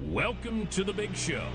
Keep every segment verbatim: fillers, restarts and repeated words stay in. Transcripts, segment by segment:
Welcome to the big show.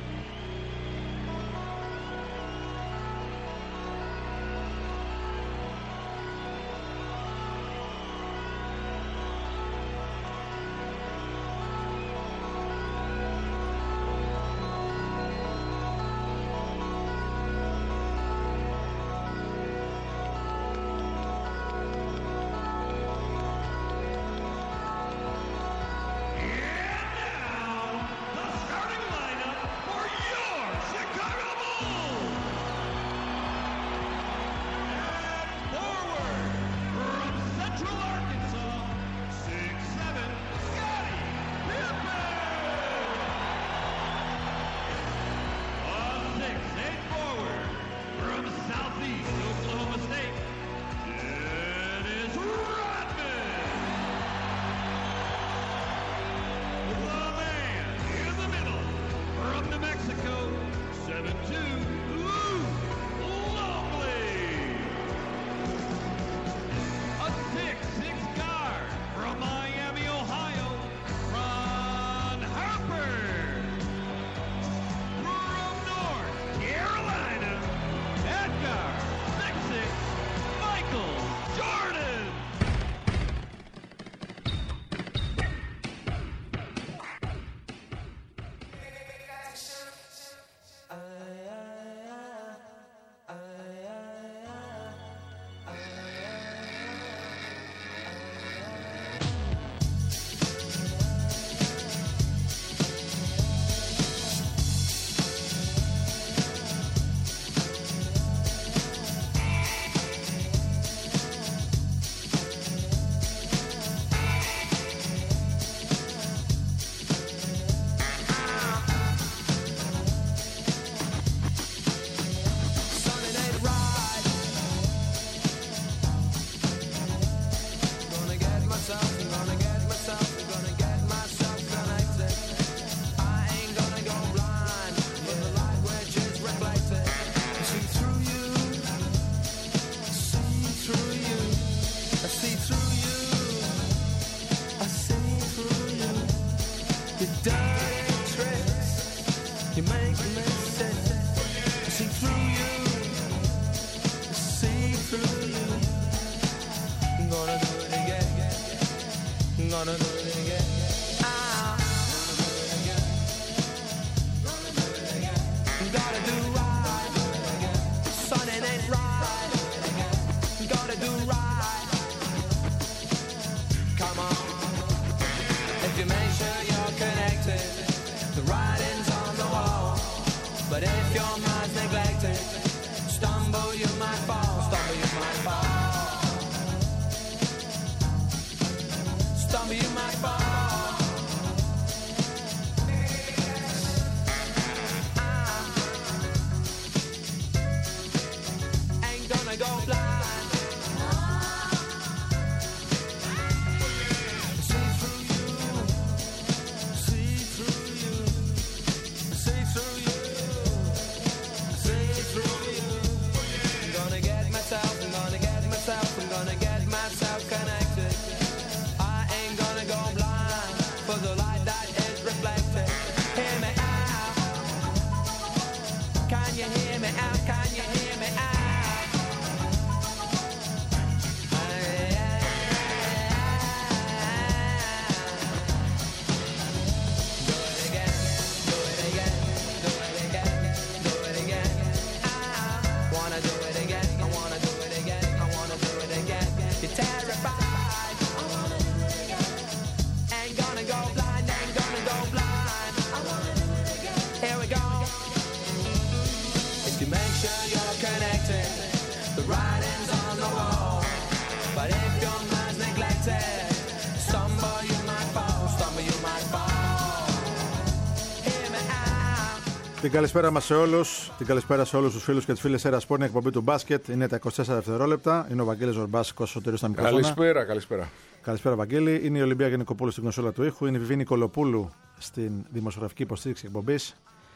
Την καλησπέρα μας σε όλους, την καλησπέρα σε όλους τους φίλους και τις φίλες Era Sport, εκπομπή του μπάσκετ. Είναι τα είκοσι τέσσερα δευτερόλεπτα. Είναι ο Βαγγέλης Ζορμπάσικος, ο Σωτήρης στα μικρόφωνα. Καλησπέρα, καλησπέρα. Καλησπέρα, Βαγγέλη. Είναι η Ολυμπία Γενικοπούλου στην κονσόλα του ήχου. Είναι η Βιβίνη Νικολοπούλου στην δημοσιογραφική υποστήριξη εκπομπής.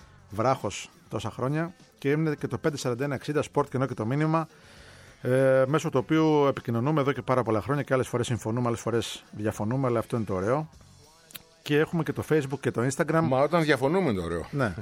Βράχος τόσα χρόνια. Και είναι και το πέντε σαράντα ένα εξήντα Sport και ενώ και το μήνυμα. Ε, μέσω του οποίου επικοινωνούμε εδώ και πάρα πολλά χρόνια και άλλες φορές συμφωνούμε, άλλες φορές διαφωνούμε, αλλά αυτό είναι το ωραίο. και έχουμε και το Facebook και το Instagram. Μα όταν διαφωνούμε είναι ωραίο. Ναι.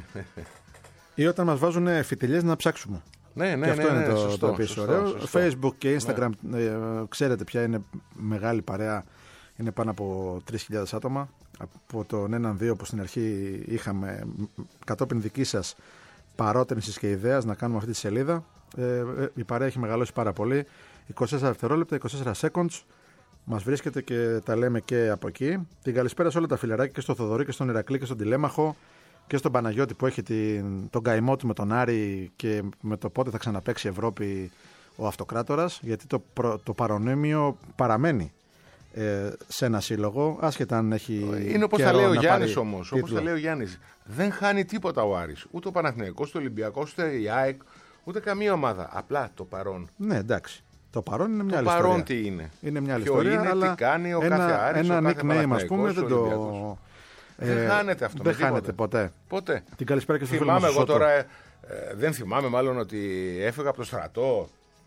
Ή όταν μας βάζουν φιτιλιές να ψάξουμε. Ναι, ναι, και αυτό ναι, είναι ναι, το, σωστό, το επίσης σωστό, ωραίο. σωστό. Facebook και Instagram, Ναι. ε, ξέρετε πια είναι μεγάλη παρέα. Είναι πάνω από τρεις χιλιάδες άτομα. Από τον έναν δύο που στην αρχή είχαμε, κατόπιν δική σας παρότρινσης και ιδέας να κάνουμε αυτή τη σελίδα. Ε, ε, η παρέα έχει μεγαλώσει πάρα πολύ. είκοσι τέσσερα δευτερόλεπτα, είκοσι τέσσερα seconds. Μας βρίσκεται και τα λέμε και από εκεί. Την καλησπέρα σε όλα τα φιλαράκια, και στο Θοδωρή και στον Ηρακλή και στον Τηλέμαχο και στον Παναγιώτη που έχει την, τον καημό του με τον Άρη και με το πότε θα ξαναπαίξει η Ευρώπη ο Αυτοκράτορας, γιατί το, προ, το παρονόμιο παραμένει ε, σε ένα σύλλογο, άσχετα αν έχει. Είναι όπως τα λέει ο Γιάννης όμως. Όπως τα λέει ο Γιάννης. Δεν χάνει τίποτα ο Άρης. Ούτε ο Παναθηναϊκός, ούτε ο Ολυμπιακός, ούτε η ΑΕΚ, ούτε καμία ομάδα. Απλά το παρόν. Ναι, εντάξει. Το παρόν είναι μια το άλλη παρόν ιστορία. τι είναι. Είναι μια άλλη Ποιο ιστορία. είναι, αλλά τι κάνει ο ένα, κάθε Άρης, ένα ο κάθε nickname, ας πούμε, Παναθηναϊκός, δεν ο το. Ολυμπιακός. Δεν χάνεται αυτό. Δεν με χάνεται ποτέ. Ποτέ. Την καλησπέρα και στο φίλο Θυμάμαι μας εγώ Σώτο. τώρα, ε, ε, δεν θυμάμαι μάλλον ότι έφυγα από το στρατό,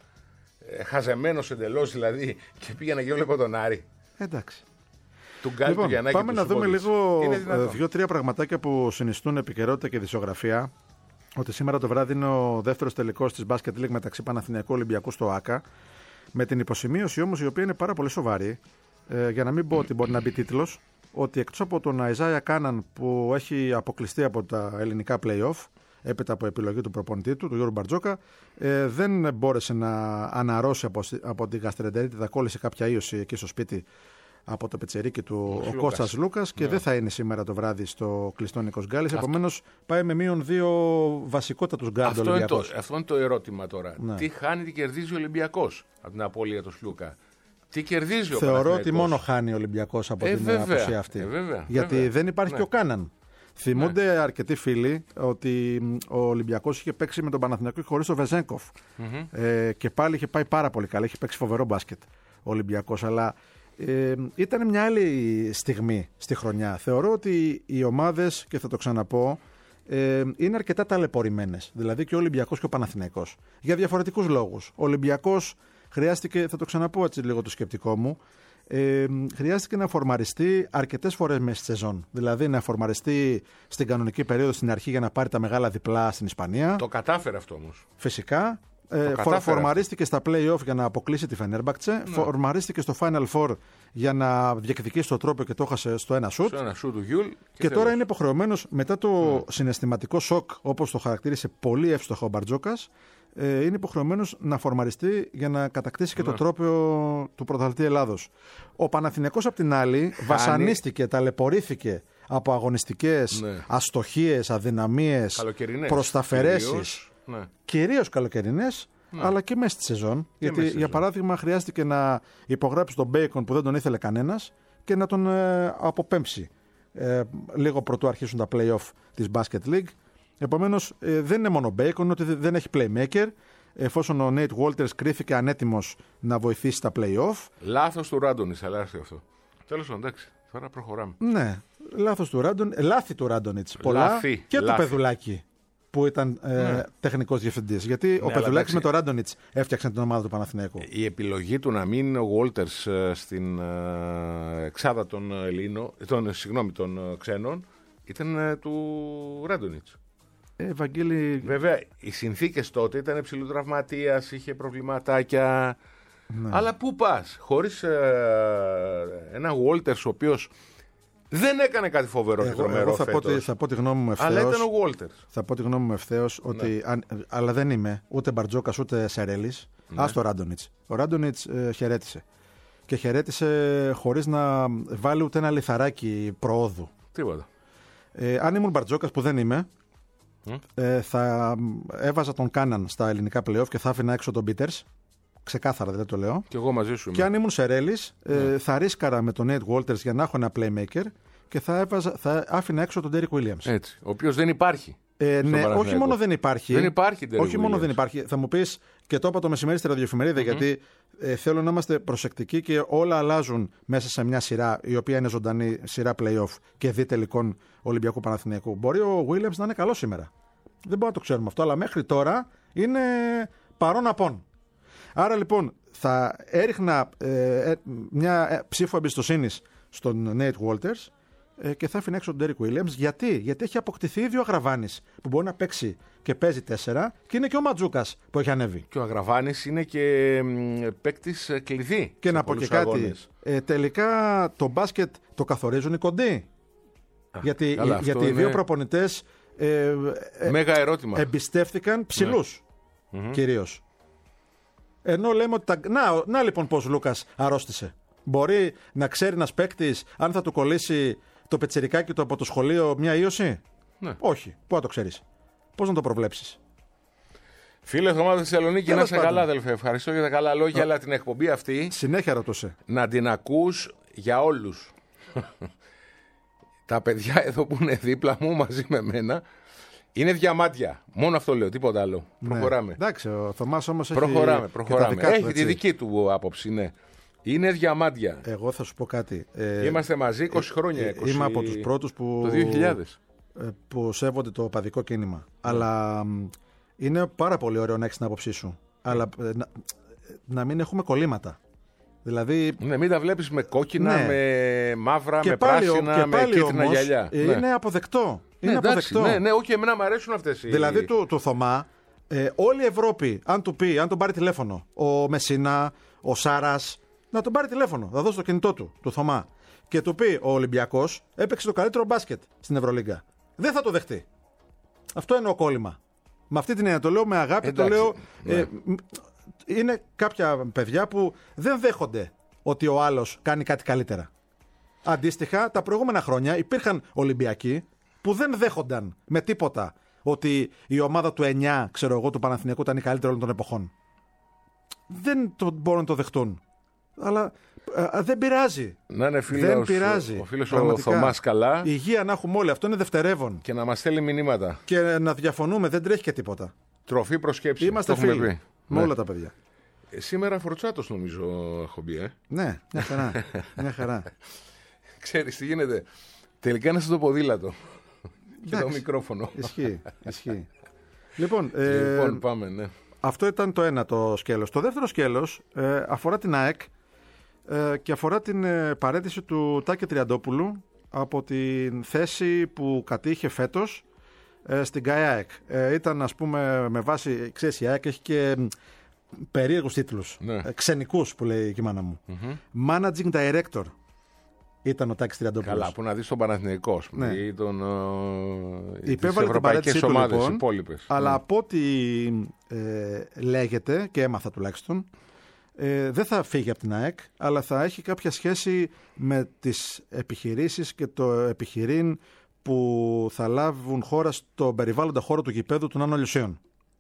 ε, χαζεμένος εντελώς δηλαδή, και πήγαινα και έβλεπα τον Άρη. Εντάξει. Του Γκάλ, Λοιπόν, του Γιαννάκη, πάμε του να δούμε Σουβόλης. λίγο Είναι ε, δυνατόν. δύο-τρία πραγματάκια που συνιστούν επικαιρότητα και δισογραφία. Ότι σήμερα το βράδυ είναι ο δεύτερος τελικός της Basket League μεταξύ Παναθηναϊκού Ολυμπιακού στο ΆΚΑ. Με την υποσημείωση όμως, η οποία είναι πάρα πολύ σοβαρή, ε, για να μην πω ότι μπορεί να μπει τίτλος, ότι εκτός από τον Αϊζάια Κάναν που έχει αποκλειστεί από τα ελληνικά play-off, έπειτα από επιλογή του προπονητή του, του Γιώργου Μπαρτζόκα, ε, δεν μπόρεσε να αναρρώσει από, από την γαστρεντερίτιδα, κόλλησε κάποια ίωση εκεί στο σπίτι από το πετσερίκι του ο, ο Κώστας Λούκας και Ναι. δεν θα είναι σήμερα το βράδυ στο κλειστό Νίκος Γκάλης. Επομένως πάει με μείον δύο βασικότατους γκάρντ Αυτό, είναι το, Ολυμπιακός. αυτό είναι το ερώτημα τώρα. Ναι. Τι χάνει, τι κερδίζει ο Ολυμπιακός από την απώλεια του Σλούκα. Τι κερδίζει ο Θεωρώ ότι Παναθηναϊκός. μόνο χάνει ο Ολυμπιακός από Ε, την βέβαια. απουσία αυτή. Ε, βέβαια, Γιατί βέβαια. δεν υπάρχει Ναι. και ο Κάναν. Θυμούνται αρκετοί φίλοι ότι ο Ολυμπιακός είχε παίξει με τον Παναθηναϊκό χωρίς τον Βεζέγκοφ. Mm-hmm. Ε, και πάλι είχε πάει πάρα πολύ καλά. Είχε παίξει φοβερό μπάσκετ ο Ολυμπιακός. Αλλά ε, ήταν μια άλλη στιγμή στη χρονιά. Θεωρώ ότι οι ομάδες, και θα το ξαναπώ, ε, είναι αρκετά ταλαιπωρημένες. Δηλαδή και ο Ολυμπιακός και ο Παναθηναϊκός. Για διαφορετικούς λόγους. Ο Ολυμπιακός χρειάστηκε, θα το ξαναπώ έτσι λίγο το σκεπτικό μου, ε, χρειάστηκε να φορμαριστεί αρκετές φορές μέσα στη σεζόν. Δηλαδή να φορμαριστεί στην κανονική περίοδο στην αρχή για να πάρει τα μεγάλα διπλά στην Ισπανία. Το κατάφερε αυτό όμως. Φυσικά. Ε, κατάφερε φορμαρίστηκε στα play-off για να αποκλείσει τη Φενέρμπακτσε. Ναι. Φορμαρίστηκε στο Final Four για να διεκδικήσει το τρόπο και το έχασε στο ένα σουτ. Στο ένα σου του Γιούλ. Και, Και τώρα τέλος. είναι υποχρεωμένος μετά το συναισθηματικό σοκ, όπως το χαρακτήρισε πολύ εύστοχο ο Μπαρτζόκας, ε, είναι υποχρεωμένος να φορμαριστεί για να κατακτήσει και το τρόπαιο του πρωταθλητή Ελλάδος. Ο Παναθηναϊκός απ' την άλλη βασανίστηκε, ταλαιπωρήθηκε από αγωνιστικές Ναι. αστοχίες, αδυναμίες, Καλοκαιρινές προσταφαιρέσεις. κυρίως. Ναι. Κυρίως καλοκαιρινές, αλλά και μέσα στη σεζόν. Γιατί, μέσα στη για σεζόν. παράδειγμα, χρειάστηκε να υπογράψει τον Μπέικον που δεν τον ήθελε κανένας και να τον ε, αποπέμψει ε, λίγο πρωτού αρχίσουν τα play-off της Basket League. Επομένως, ε, δεν είναι μόνο Μπέικον, ότι δεν έχει playmaker. Εφόσον ο Nate Walters κρίθηκε ανέτοιμος να βοηθήσει τα play-off. Λάθος του Ράντονιτς, αλλά έρθει αυτό. Τέλος πάντων, εντάξει. Τώρα προχωράμε. Ναι, λάθος του Ράντον, λάθη του Ράντονιτς. Πολλά Λάθη, και λάθη. του Πεδουλάκη που ήταν ε, Ναι. τεχνικός διευθυντής. Γιατί ο αλλά Πεδουλάκης εντάξει. με τον Ράντονιτς έφτιαξαν την ομάδα του Παναθηναϊκού. Η επιλογή του να μην είναι ο Walters ε, στην ε, εξάδα των Ελλήνων, των, συγγνώμη, των ε, ξένων, ήταν ε, του Ράντονιτς. Ε, Βαγγέλη, Βέβαια, οι συνθήκες τότε ήταν υψηλού τραυματίας, είχε προβληματάκια. Ναι. Αλλά πού πας, χωρίς ε, ένα Walters ο οποίος δεν έκανε κάτι φοβερό και εγώ, τρομερό εγώ θα, πω φέτος, τη, θα πω τη γνώμη μου αλλά ευθέως. ήταν ο Walters. Θα πω τη γνώμη μου ευθέως ότι. Αν, αλλά δεν είμαι ούτε Μπαρτζόκας ούτε Σερέλης. Ναι. Ας το Ράντονιτς. Ο Ράντονιτς ε, χαιρέτησε. Και χαιρέτησε χωρίς να βάλει ούτε ένα λιθαράκι προόδου. Τίποτα. Ε, αν ήμουν Μπαρτζόκας που δεν είμαι, ε, θα έβαζα τον Κάναν στα ελληνικά play-off και θα άφηνα έξω τον Πίτερς. Ξεκάθαρα δεν το λέω. Και εγώ μαζί σου είμαι. Και αν ήμουν Σερέλης, ε, θα ρίσκαρα με τον Nate Walters για να έχω ένα playmaker και θα, έβαζα, θα άφηνα έξω τον Derrick Williams. Έτσι. Ο οποίος δεν υπάρχει. Ε, στον ναι, Παναθηναϊκό. όχι μόνο δεν υπάρχει. Δεν υπάρχει Derrick Όχι μόνο Williams. δεν υπάρχει. Θα μου πεις, και το είπα το μεσημέρι στη ραδιοεφημερίδα, mm-hmm. γιατί ε, θέλω να είμαστε προσεκτικοί και όλα αλλάζουν μέσα σε μια σειρά η οποία είναι ζωντανή σειρά play-off και δι τελικών Ολυμπιακού Παναθηναϊκού. Μπορεί ο Williams να είναι καλό σήμερα. Δεν μπορούμε να το ξέρουμε αυτό, αλλά μέχρι τώρα είναι παρόν απόν. Άρα λοιπόν θα έριχνα ε, ε, μια ε, ψήφο εμπιστοσύνης στον Nate Walters ε, και θα άφηνε έξω τον Ντέρικ Βίλιαμς. Γιατί? Γιατί έχει αποκτηθεί ήδη ο Αγραβάνης που μπορεί να παίξει και παίζει τέσσερα και είναι και ο Ματζούκας που έχει ανέβει. Και ο Αγραβάνης είναι και παίκτης κλειδί. Και να πω και κάτι. Ε, τελικά το μπάσκετ το καθορίζουν οι κοντοί. Α, γιατί καλά, γιατί οι είναι... δύο προπονητές ε, ε, Μέγα ερώτημα. εμπιστεύτηκαν ψηλούς ναι. κυρίως. Ενώ λέμε ότι. Τα... Να, να λοιπόν πώς ο Λούκας αρρώστησε. Μπορεί να ξέρει ένας παίκτης αν θα του κολλήσει το πετσιρικάκι του από το σχολείο μια ίωση. Ναι. Όχι. Πού να το ξέρεις. Πώς να το προβλέψεις. Φίλε Θωμά Θεσσαλονίκη, να είσαι καλά, αδελφέ. Ευχαριστώ για τα καλά λόγια, αλλά την εκπομπή αυτή. Συνέχεια ρωτούσε. Να την ακούς για όλους. Τα παιδιά εδώ που είναι δίπλα μου μαζί με μένα είναι διαμάτια. Μόνο αυτό λέω, τίποτα άλλο. Ναι. Προχωράμε. Εντάξει, ο Θωμάς όμως έχει. Προχωράμε, προχωράμε. Του, έχει τη δική του άποψη, ναι. Είναι διαμάντια. Εγώ θα σου πω κάτι. Ε, Είμαστε μαζί είκοσι χρόνια. είκοσι... Είμαι από τους πρώτους που. Το δύο χιλιάδες. Που σέβονται το οπαδικό κίνημα. Mm. Αλλά είναι πάρα πολύ ωραίο να έχεις την άποψή σου. Mm. Αλλά να, να μην έχουμε κολλήματα. Δηλαδή. Ναι, μην τα βλέπεις με κόκκινα, ναι. με μαύρα, και με πάλι, πράσινα, και με πάλι κίτρινα όμως, γυαλιά. Είναι ναι. αποδεκτό. Ναι, είναι εντάξει, αποδεκτό. Ναι, ναι, όχι, εμένα μου αρέσουν αυτές οι. Δηλαδή του, του Θωμά, ε, όλη η Ευρώπη, αν του πει, αν τον πάρει τηλέφωνο, ο Μεσίνα, ο Σάρας, να τον πάρει τηλέφωνο, θα δώσει το κινητό του, του Θωμά, και του πει ο Ολυμπιακός έπαιξε το καλύτερο μπάσκετ στην Ευρωλίγκα. Δεν θα το δεχτεί. Αυτό εννοώ κόλλημα. Με αυτή την έννοια το λέω με αγάπη, εντάξει, το λέω. Ναι. Ε, είναι κάποια παιδιά που δεν δέχονται ότι ο άλλος κάνει κάτι καλύτερα. Αντίστοιχα, τα προηγούμενα χρόνια υπήρχαν Ολυμπιακοί που δεν δέχονταν με τίποτα ότι η ομάδα του εννιά, ξέρω εγώ, του Παναθηναϊκού ήταν η καλύτερη όλων των εποχών. Δεν το μπορούν να το δεχτούν. Αλλά α, δεν πειράζει. Να είναι φίλος, δεν πειράζει. Ο φίλος ο Θωμάς καλά. Υγεία να έχουμε όλοι. Αυτό είναι δευτερεύον. Και να μας στέλνει μηνύματα. Και να διαφωνούμε. Δεν τρέχει και τίποτα. Τροφή προσκέψη. Είμαστε φίλοι. Με ναι. όλα τα παιδιά. Ε, σήμερα Φορτσάτος νομίζω έχω μπει, ε. Ναι, μια χαρά. μια χαρά. Ξέρεις τι γίνεται. Τελικά είναι στο ποδήλατο. Και το μικρόφωνο. Ισχύει. ισχύει. λοιπόν, ε, λοιπόν, πάμε, ναι. Αυτό ήταν το ένα το σκέλος. Το δεύτερο σκέλος ε, αφορά την ΑΕΚ ε, και αφορά την ε, παραίτηση του Τάκη Τριαντόπουλου από την θέση που κατήχε φέτος ε, στην ΚΑΕΑΕΚ. Ε, ήταν, ας πούμε, με βάση, ξέρεις, η ΑΕΚ έχει και περίεργους τίτλους, ναι. ε, ξενικούς που λέει η μάνα μου. Mm-hmm. Managing Director ήταν ο Τάκης Τριαντόπουλος. Καλά, που να δεις τον Παναθηναϊκό, ναι. ή τον, uh, τις ευρωπαϊκές ομάδες λοιπόν, υπόλοιπες. Αλλά ναι. από ό,τι ε, λέγεται, και έμαθα τουλάχιστον, ε, δεν θα φύγει από την ΑΕΚ, αλλά θα έχει κάποια σχέση με τις επιχειρήσεις και το επιχειρήν που θα λάβουν χώρα στον περιβάλλοντα χώρο του γηπέδου του Νάνο Λιουσίων.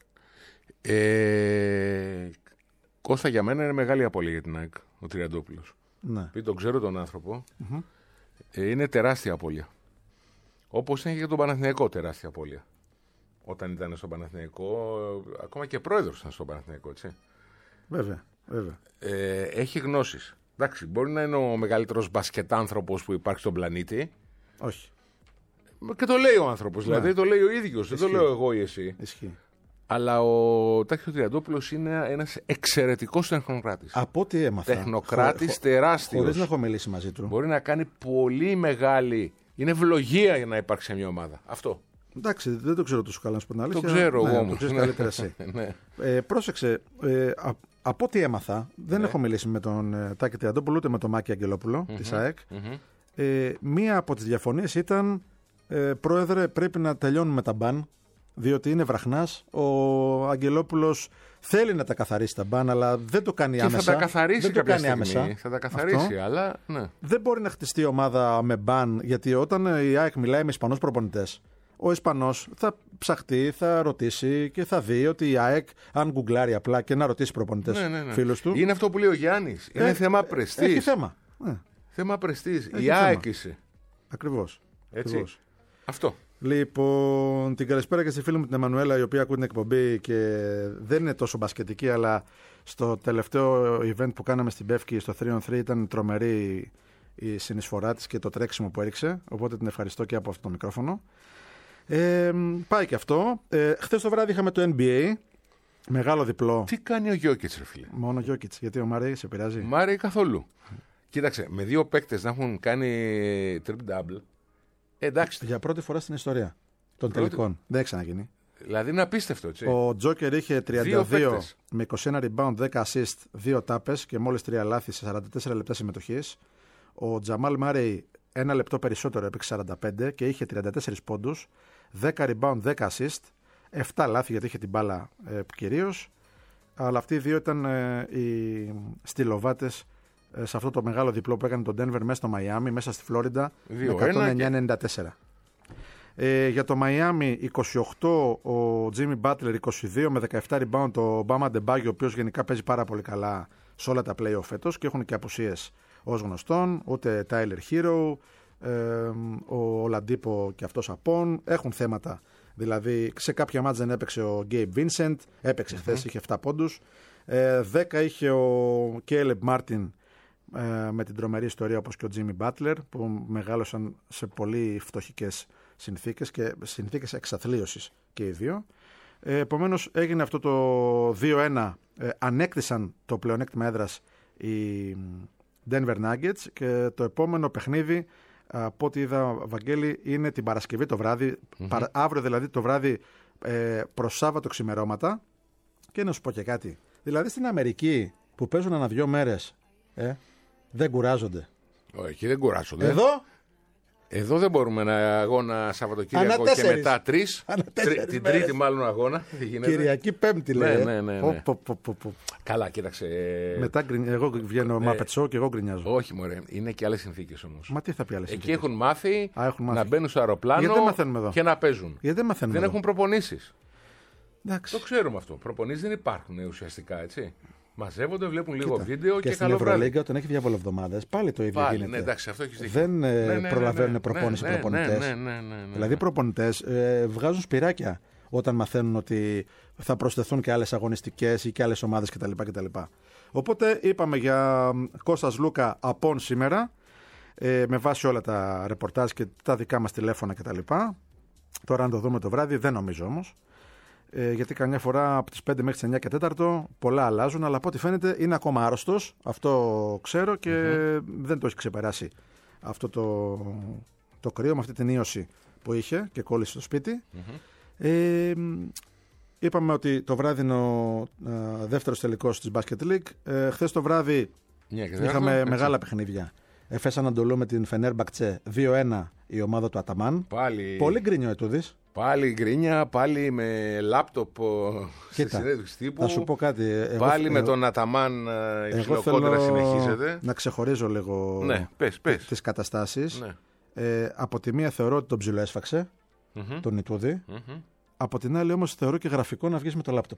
Ε, Κώστα, για μένα είναι μεγάλη απώλεια για την ΑΕΚ ο Τριαντόπουλος. Ναι. Επειδή τον ξέρω τον άνθρωπο, mm-hmm. ε, είναι τεράστια απώλεια. Όπως είναι και τον Παναθηναϊκό τεράστια απώλεια. Όταν ήταν στον Παναθηναϊκό, ακόμα και πρόεδρος ήταν στον Παναθηναϊκό, έτσι. Βέβαια, βέβαια. Ε, έχει γνώσεις. Εντάξει, μπορεί να είναι ο μεγαλύτερος μπασκετάνθρωπος που υπάρχει στον πλανήτη. Όχι. Και το λέει ο άνθρωπος, δηλαδή, ναι. το λέει ο ίδιος, δεν το λέω εγώ ή εσύ. Ισχύει. Αλλά ο Τάκης Τριαντόπουλος είναι ένας εξαιρετικός τεχνοκράτης. Από ό,τι έμαθα. Τεχνοκράτης χω, χω, τεράστιος. Χωρίς να έχω μιλήσει μαζί του. Μπορεί να κάνει πολύ μεγάλη. Είναι ευλογία για να υπάρξει σε μια ομάδα. Αυτό. Εντάξει, δεν το ξέρω τόσο καλά να σου πω την αλήθεια. Το ξέρω ναι, εγώ όμως. όμως. Το ξέρεις καλύτερα εσύ. ναι. ε, πρόσεξε. Ε, α, από ό,τι έμαθα, δεν ναι. έχω μιλήσει με τον ε, Τάκη Τριαντόπουλο ούτε με τον Μάκη Αγγελόπουλο mm-hmm. της ΑΕΚ. Mm-hmm. Ε, μία από τις διαφωνίες ήταν, ε, πρόεδρε, πρέπει να τελειώνουμε τα μπαν. Διότι είναι βραχνάς. Ο Αγγελόπουλος θέλει να τα καθαρίσει τα μπαν, αλλά δεν το κάνει και άμεσα. Θα τα καθαρίσει δεν κάποια το κάνει στιγμή. Άμεσα. Θα τα καθαρίσει, αυτό. Αλλά ναι. Δεν μπορεί να χτιστεί ομάδα με μπαν, γιατί όταν η ΑΕΚ μιλάει με Ισπανούς προπονητές, ο Ισπανός θα ψαχτεί, θα ρωτήσει και θα δει ότι η ΑΕΚ, αν γκουγκλάρει απλά και να ρωτήσει προπονητές ναι, ναι, ναι. φίλους του. Είναι αυτό που λέει ο Γιάννης. Είναι ε, θέμα πρεστής. Έχει θέμα. Ναι. Θέμα πρεστής. Η ΑΕΚ είσαι. Ακριβώς. Έτσι. Ακριβώς. Αυτό. Λοιπόν, την καλησπέρα και στη φίλη μου την Εμμανουέλα, η οποία ακούει την εκπομπή και δεν είναι τόσο μπασκετική, αλλά στο τελευταίο event που κάναμε στην Πεύκη, στο τρία on τρία, ήταν τρομερή η συνεισφορά της και το τρέξιμο που έριξε. Οπότε την ευχαριστώ και από αυτό το μικρόφωνο. Ε, πάει και αυτό. Ε, χθες το βράδυ είχαμε το N B A. Μεγάλο διπλό. Τι κάνει ο Γιόκιτς, ρε φίλε? Μόνο Γιόκιτς, γιατί ο Μάρεϊ σε πειράζει? Μάρεϊ καθόλου. Κοίταξε, με δύο παίκτες να έχουν κάνει triple double. Εντάξει. Για πρώτη φορά στην ιστορία των Πρώτη... τελικών. Δεν έχει ξαναγίνει. Δηλαδή είναι απίστευτο, έτσι. Ο Τζόκερ είχε τριάντα δύο με είκοσι ένα rebound, δέκα assist, δύο τάπες και μόλις τρία λάθη σε σαράντα τέσσερα λεπτά συμμετοχής. Ο Τζαμάλ Μάρεϊ ένα λεπτό περισσότερο έπαιξε σαράντα πέντε και είχε τριάντα τέσσερα πόντους, δέκα rebound, δέκα assist, επτά λάθη γιατί είχε την μπάλα ε, κυρίως. Αλλά αυτοί οι δύο ήταν ε, οι στυλοβάτες ε, σε αυτό το μεγάλο διπλό που έκανε τον Denver μέσα στο Μαϊάμι, μέσα στη Φλόριντα, με εκατόν εννιά ενενήντα τέσσερα. Ε, για το Μαϊάμι είκοσι οκτώ ο Jimmy Butler, είκοσι δύο με δεκαεπτά rebound ο Bam Adebayo, ο οποίος γενικά παίζει πάρα πολύ καλά σε όλα τα play-off φέτος και έχουν και απουσίες ως γνωστόν, ούτε Tyler Hero, ε, ο Oladipo και αυτός απόν, έχουν θέματα. Δηλαδή σε κάποια μάτς δεν έπαιξε ο Gabe Vincent, έπαιξε mm-hmm. χθες, είχε επτά πόντους, ε, δέκα είχε ο Caleb Martin ε, με την τρομερή ιστορία όπως και ο Jimmy Butler που μεγάλωσαν σε πολύ φτωχικές συνθήκες και συνθήκες εξαθλίωσης και οι δύο. Ε, επομένως έγινε αυτό το δύο ένα, ε, ανέκτησαν το πλεονέκτημα έδρας οι Denver Nuggets και το επόμενο παιχνίδι από ό,τι είδα, Βαγγέλη, είναι την Παρασκευή το βράδυ, mm-hmm. παρα, αύριο δηλαδή το βράδυ ε, προς Σάββατο ξημερώματα. Και να σου πω και κάτι, δηλαδή στην Αμερική που παίζουν ανά δύο μέρες ε, δεν κουράζονται. Όχι, δεν κουράζονται. Εδώ Εδώ δεν μπορούμε να αγώνα Σαββατοκύριακο και μετά τρεις. Τρι, την Τρίτη μάλλον αγώνα. Κυριακή Πέμπτη λέει. Ναι, ναι, ναι, ναι. Πο, πο, πο, πο. Καλά, κοίταξε. Μετά εγώ βγαίνω ναι. Muppet Show και εγώ γκρινιάζω. Όχι, μωρέ, είναι και άλλες συνθήκες όμως. Μα τι θα πει άλλες Εκεί συνθήκες. έχουν μάθει, Α, έχουν μάθει να μπαίνουν στο αεροπλάνο και να παίζουν. Γιατί δεν μαθαίνουμε Δεν εδώ. έχουν προπονήσεις. Εντάξει. Το ξέρουμε αυτό. Προπονήσεις δεν υπάρχουν ουσιαστικά, έτσι. Μαζεύονται, βλέπουν λίγο Κοίτα, βίντεο και, και καλό βράδυ. Στην Ευρωλίγκα, όταν έχει διαβολοβδομάδες, πάλι το ίδιο πάλι, γίνεται. Ναι, εντάξει, αυτό έχεις δεν ναι, ναι, ναι, προλαβαίνουν ναι, προπόνηση ναι, προπονητές. Ναι, ναι, ναι, ναι, ναι. Δηλαδή οι προπονητές ε, βγάζουν σπυράκια όταν μαθαίνουν ότι θα προσθεθούν και άλλες αγωνιστικές ή και άλλες ομάδες κτλ. κτλ. Οπότε είπαμε για Κώστας Λούκα απόν σήμερα, ε, με βάση όλα τα ρεπορτάζ και τα δικά μας τηλέφωνα κτλ. Τώρα αν το δούμε το βράδυ, δεν νομίζω όμως. Ε, γιατί καμιά φορά από τις πέντε μέχρι τις εννιά και τέταρτο πολλά αλλάζουν, αλλά από ό,τι φαίνεται είναι ακόμα άρρωστος, αυτό ξέρω και mm-hmm. δεν το έχει ξεπεράσει αυτό το, το κρύο με αυτή την ίωση που είχε και κόλλησε στο σπίτι. Mm-hmm. Ε, είπαμε ότι το βράδυ είναι ο ε, δεύτερος τελικός της Basket League. Ε, χθες το βράδυ yeah, είχαμε έτσι. Μεγάλα παιχνίδια. Εφές Ανατολού με την Φενέρμπαχτσε δύο ένα η ομάδα του Αταμάν. Πάλι... Πολύ γκρίνιο ετούδης. Πάλι γκρίνια, πάλι με λάπτοπ στη συνέντευξη τύπου. Θα σου πω κάτι. Εγώ, πάλι εγώ, με τον Αταμάν υψηλοκόντρα συνεχίζεται. Να ξεχωρίζω λίγο ναι, πες, πες. τις καταστάσεις. Ναι. Ε, από τη μία θεωρώ ότι τον ψιλοέσφαξε, mm-hmm. τον Ιτούδη. Mm-hmm. Από την άλλη όμως θεωρώ και γραφικό να βγεις με το λάπτοπ.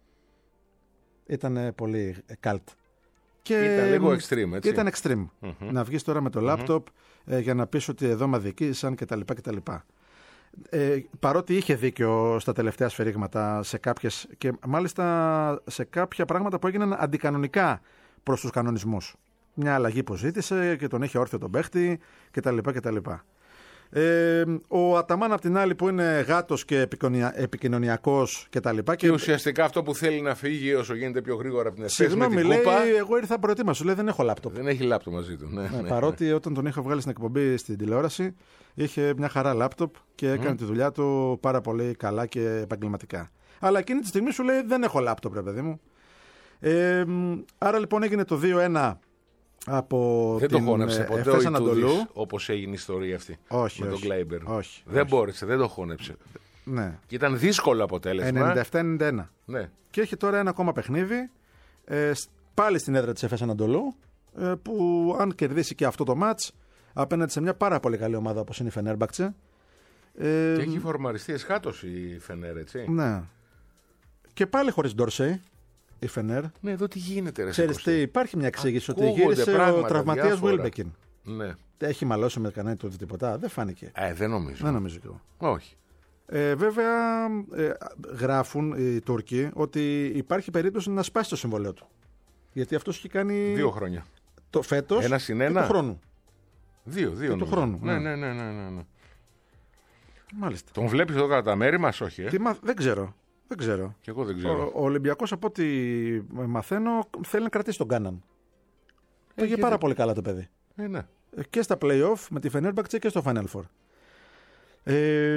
Ήταν πολύ καλτ. Και ήταν λίγο extreme, έτσι. Ήταν extreme. Mm-hmm. Να βγεις τώρα με το λάπτοπ mm-hmm. ε, για να πεις ότι εδώ με αδικήσαν κτλ. κτλ. Ε, παρότι είχε δίκιο στα τελευταία σφαιρίγματα σε κάποιες και μάλιστα σε κάποια πράγματα που έγιναν αντικανονικά προς τους κανονισμούς. Μια αλλαγή που ζήτησε και τον είχε όρθιο τον παίχτη κτλ. κτλ. Ε, ο Αταμάν απ' την άλλη που είναι γάτος και επικοινωνιακός και τα λοιπά. Και, και ουσιαστικά αυτό που θέλει να φύγει όσο γίνεται πιο γρήγορα από την εφές. Συγγνώμη, λέει, εγώ ήρθα προετοίμαστο, λέει δεν έχω λάπτοπ. Δεν έχει λάπτοπ μαζί του. Ναι, ναι, ναι, παρότι ναι. όταν τον είχα βγάλει στην εκπομπή στην τηλεόραση, είχε μια χαρά λάπτοπ και έκανε mm. τη δουλειά του πάρα πολύ καλά και επαγγελματικά. Αλλά εκείνη τη στιγμή σου λέει δεν έχω λάπτοπ, ρε παιδί μου. Ε, άρα λοιπόν έγινε το δύο ένα. Από δεν την το χώνεψε ποτέ ο Ανατολού. Όπως έγινε η ιστορία αυτή όχι, με όχι, τον Κλέιμπερ. Όχι, δεν όχι. μπόρεσε, δεν το χώνεψε. Ναι. Και ήταν δύσκολο αποτέλεσμα. ενενήντα επτά ενενήντα ένα. Ναι. Και έχει τώρα ένα ακόμα παιχνίδι ε, πάλι στην έδρα της Εφές Ανατολού ε, που αν κερδίσει και αυτό το μάτς απέναντι σε μια πάρα πολύ καλή ομάδα όπως είναι η Φενέρμπαχτσε. Ε, και έχει φορμαριστεί εσχάτως η Φενέρ, έτσι. Ναι. Και πάλι χωρίς Ντόρσεϊ. Η Φενέρ. Ναι, εδώ τι γίνεται, ρε. Ξέρεις τι, υπάρχει μια εξήγηση ότι γύρισε πράγματα, ο τραυματίας Βίλμπεκιν. Ναι. Έχει μαλώσει με κανένα του τίποτα, δεν φάνηκε. Ε, δεν νομίζω. Δεν νομίζω κι εγώ. Όχι. Ε, βέβαια, ε, γράφουν οι Τούρκοι ότι υπάρχει περίπτωση να σπάσει το συμβολέο του. Γιατί αυτός έχει κάνει. Δύο χρόνια. Το φέτος. Ένα συν ένα. Και του χρόνου. Δύο, δύο. Και του χρόνου. Ναι, ναι, ναι, ναι, ναι, ναι. Μάλιστα. Τον βλέπεις εδώ κατά τα μέρη μας, όχι. Ε? Τι, μα, δεν ξέρω. Δεν ξέρω. Και εγώ δεν ξέρω. Ο, ο Ολυμπιακός, από ό,τι μαθαίνω, θέλει να κρατήσει τον Κάναν. Πήγε πάρα πολύ καλά το παιδί. Ε, ναι. Και στα play-off με τη Fenerbahce και στο Final Four. Ε,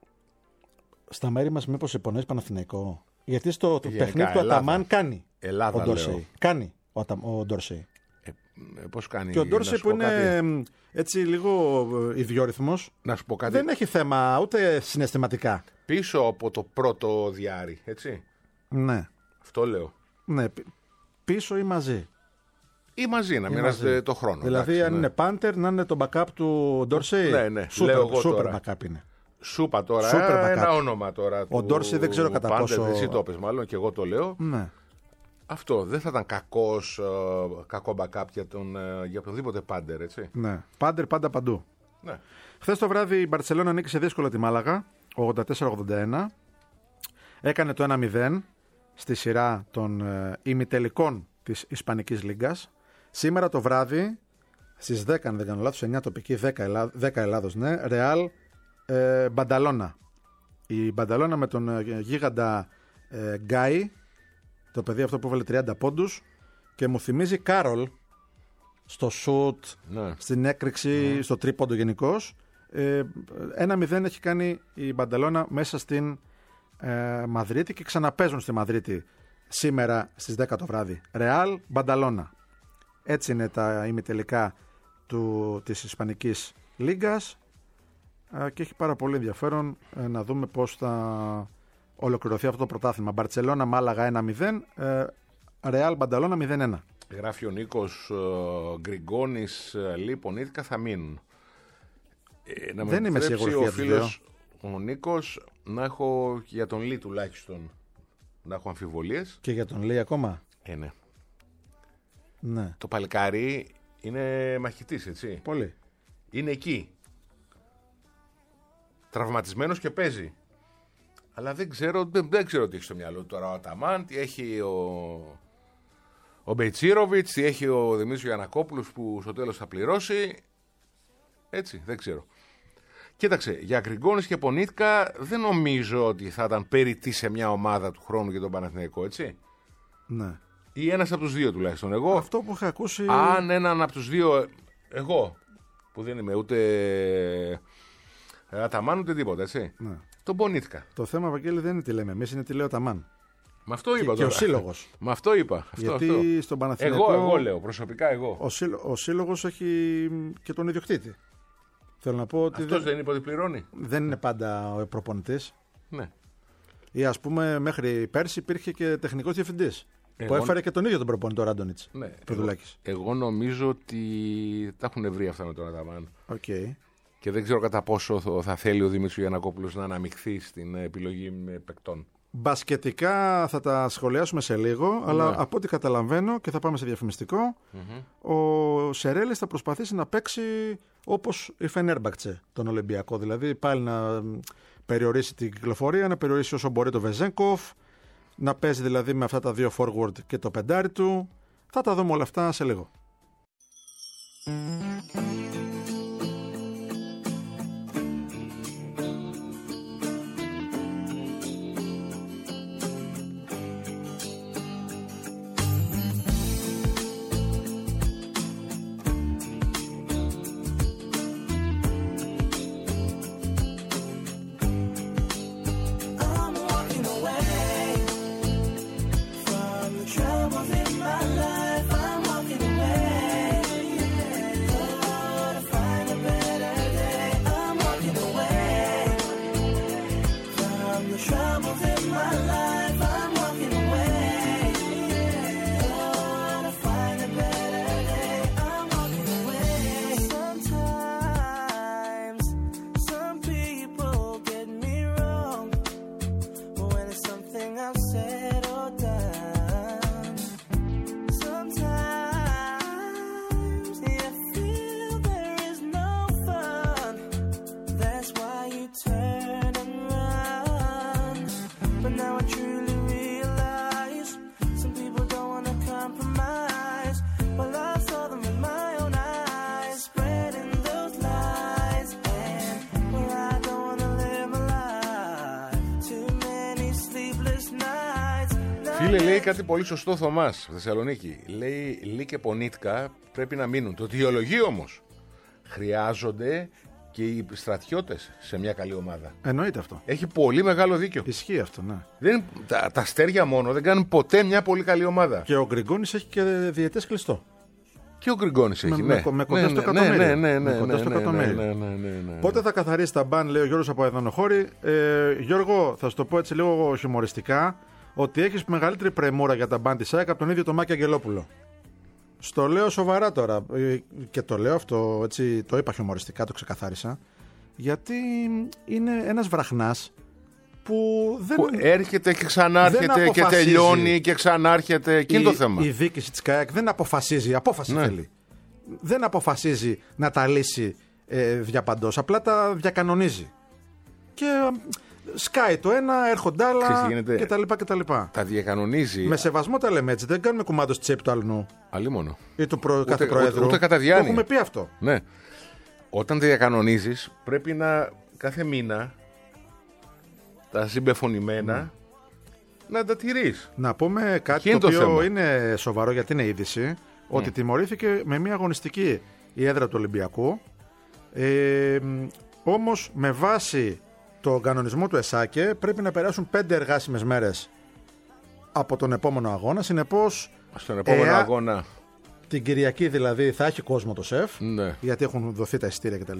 στα μέρη μας μήπως υπονοείς Παναθηναϊκό? Γιατί στο το Γενικά, παιχνίδι του Ελλάδα. Αταμάν κάνει Ελλάδα, ο Ντόρσεϊ. λέω. Κάνει ο, Ατα, ο Ντόρσεϊ. Ε, πώς κάνει? Και ο Ντόρσεϊ που είναι κάτι. έτσι λίγο ιδιόρυθμος, Να σου πω κάτι. δεν έχει θέμα ούτε συναισθηματικά. Πίσω από το πρώτο διάρρη, έτσι. Ναι. Αυτό λέω. Ναι. Πίσω ή μαζί. Ή μαζί, να μοιράζεται το χρόνο. Δηλαδή, εντάξει, αν ναι. είναι Πάντερ, να είναι το backup του Ντόρσεϊ. Ναι, ναι. Super, Λέω εγώ super τώρα. backup είναι. Σούπα τώρα, Super ένα backup. όνομα τώρα. Ο Ντόρσεϊ δεν ξέρω κατά Πάντερ, πόσο- Εσύ το πες μάλλον και εγώ το λέω. Ναι. Αυτό δεν θα ήταν κακός, ε, κακό backup για, τον, ε, για οποιοδήποτε Πάντερ, έτσι. Ναι. Πάντερ πάντα παντού. Ναι. Χθες το βράδυ η Μπαρτσελόνα νίκησε δύσκολα τη Μάλαγα, ογδόντα τέσσερα ογδόντα ένα. Έκανε το ένα μηδέν στη σειρά των ε, ημιτελικών της Ισπανικής Λίγκας. Σήμερα το βράδυ, στις δέκα, αν δεν κάνω λάθος, εννιά τοπική, δέκα, Ελλά... δέκα Ελλάδος, ναι, Ρεάλ ε, Μπανταλώνα. Η Μπανταλώνα με τον ε, γίγαντα ε, Γκάι, το παιδί αυτό που έβαλε τριάντα πόντους, και μου θυμίζει Κάρολ στο σουτ, Ναι. στην έκρηξη, στο τρίποντο γενικώς. Ε, ένα μηδέν έχει κάνει η Μπανταλώνα μέσα στην ε, Μαδρίτη και ξαναπέζουν στη Μαδρίτη σήμερα στις δέκα το βράδυ. Ρεάλ Μπανταλώνα. Έτσι είναι τα ημιτελικά του, της Ισπανικής Λίγκας ε, και έχει πάρα πολύ ενδιαφέρον ε, να δούμε πώς θα ολοκληρωθεί αυτό το πρωτάθλημα. Μπαρτσελώνα Μάλαγα ένα μηδέν, ε, Ρεάλ Μπανταλώνα μηδέν ένα. Γράφει ο Νίκος ε, Γκριγκόνης, ε, λοιπόν, ήτικα θα μείνουν. Ε, να με Δεν είμαι επιτρέψει σίγουρος ο για τους φίλος ο Νίκος να έχω για τον Λί τουλάχιστον να έχω αμφιβολίες. Και για τον Λί ακόμα. Ε, ναι. Ναι. Το παλικάρι είναι μαχητής, έτσι. Πολύ. Είναι εκεί. Τραυματισμένος και παίζει. Αλλά δεν ξέρω, δεν, δεν ξέρω τι έχει στο μυαλό του τώρα ο Αταμάν, τι έχει ο, ο Μπεϊτσίροβιτς, τι έχει ο Δημήτρης Γιαννακόπουλος που στο τέλος θα πληρώσει. Έτσι, δεν ξέρω. Κοίταξε, για Γκριγκόνης και Πονίτκα δεν νομίζω ότι θα ήταν περιττή σε μια ομάδα του χρόνου για τον Παναθηναϊκό, έτσι. Ναι. Ή ένας από τους δύο τουλάχιστον. Εγώ, Αυτό που είχα ακούσει. αν έναν από τους δύο, εγώ, που δεν είμαι ούτε Αταμάν ούτε τίποτα, έτσι. Ναι. Τον Πονίτκα. Το θέμα, Βαγγέλη, δεν είναι τι λέμε εμείς, είναι τι λέει ο Ταμάν. Με αυτό είπα Και, και τώρα. ο σύλλογος. Με αυτό είπα. Αυτό, Γιατί αυτό. στον Παναθηναϊκό. Εγώ, εγώ λέω, προσωπικά εγώ. Ο, σύλλο, ο σύλλογος έχει και τον ιδιοκτήτη. Θέλω να πω ότι Αυτός δεν, δεν είναι ότι πληρώνει. δεν είναι πάντα ο προπονητής. Ναι. Ή ας πούμε μέχρι πέρσι υπήρχε και τεχνικός διευθυντής. Εγώ- Που έφερε και τον ίδιο τον προπονητή, ο Ράντονιτς. Ναι. Πεδουλάκης. Εγώ, εγώ νομίζω ότι τα έχουν βρει αυτά με τον Αταμάν. Οκ. Και δεν ξέρω κατά πόσο θα- θα θέλει ο Δημήτρης Γιαννακόπουλος να αναμειχθεί στην επιλογή με παικτών. Μπασκετικά θα τα σχολιάσουμε σε λίγο, αλλά από ό,τι καταλαβαίνω και θα πάμε σε διαφημιστικό, ο Σερέλης θα προσπαθήσει να παίξει όπως η Φενέρμπαχτσε τον Ολυμπιακό. Δηλαδή πάλι να περιορίσει την κυκλοφορία, να περιορίσει όσο μπορεί το Βεζένκοφ, να παίζει δηλαδή με αυτά τα δύο forward και το πεντάρι του. Θα τα δούμε όλα αυτά σε λίγο. I'm walking away from the troubles in my life. I'm walking away, oh, to find a better day. I'm walking away from the troubles in my life. I'm walking away, oh, to find a better day. I'm walking away. Sometimes some people get me wrong when it's something I've said or done. Sometimes you feel there is no fun. That's why you turn and run. But now I truly realize some people don't want to compromise. Well, I saw them with my own eyes, spreading those lies. And well, I don't want to live my life. Too many sleepless nights. Φίλε, λέει κάτι πολύ σωστό Θωμάς, Θεσσαλονίκη. Λέει Λί και Πονίτκα πρέπει να μείνουν. Το αιτιολογεί όμως. Χρειάζονται και οι στρατιώτες σε μια καλή ομάδα. Εννοείται αυτό. Έχει πολύ μεγάλο δίκιο. Ισχύει αυτό, ναι. Δεν, τα, τα αστέρια μόνο δεν κάνουν ποτέ μια πολύ καλή ομάδα. Και ο Γκριγκόνης έχει και διαιτές κλειστό. Και ο Γκριγκόνης έχει, με, ναι. Με, με κοντά στο ναι, εκατομμύριο. ναι, ναι, ναι, με κοντά στο ναι, ναι, εκατομμύριο. ναι, ναι, ναι, ναι. Πότε θα καθαρίσει τα μπαν, λέει ο Γιώργος από Εδανοχώρη. Ε, Γιώργο, θα σου το πω έτσι λίγο χιουμοριστικά, ότι έχεις μεγαλύτερη πρεμούρα για τα μπαν της ΑΕΚ από τον ίδιο τον Μάκη Αγγελόπουλο. Στο λέω σοβαρά τώρα. Και το λέω αυτό, έτσι, το είπα χιουμοριστικά, το ξεκαθάρισα. Γιατί είναι ένας βραχνάς που δεν. Που έρχεται και ξανάρχεται και τελειώνει και ξανάρχεται. Εκείνο το θέμα. Η διοίκηση της ΚΑΕΚ δεν αποφασίζει. Απόφαση ναι. θέλει. Δεν αποφασίζει να τα λύσει ε, διαπαντός. Απλά τα διακανονίζει. Και σκάει το ένα, έρχονται άλλα κτλ. κτλ. Τα διακανονίζει. Με σεβασμό τα λέμε έτσι. Δεν κάνουμε κουμάντο στη τσέπη του αλλού. Αλλήμονο. Ή του προ... ούτε, κάθε προέδρου. Ούτε, ούτε κατά διάνοια. Το έχουμε πει αυτό. Ναι. Όταν διακανονίζεις, πρέπει να κάθε μήνα τα συμπεφωνημένα mm. να τα τηρείς. Να πούμε κάτι το, το οποίο θέμα. είναι σοβαρό γιατί είναι είδηση. Mm. Ότι τιμωρήθηκε με μια αγωνιστική η έδρα του Ολυμπιακού. Ε, όμως με βάση το κανονισμό του ΕΣΑΚΕ πρέπει να περάσουν πέντε εργάσιμες μέρες από τον επόμενο αγώνα. Συνεπώς, στον επόμενο εα, αγώνα. Την Κυριακή δηλαδή θα έχει κόσμο το ΣΕΦ, ναι. γιατί έχουν δοθεί τα εισιτήρια κτλ.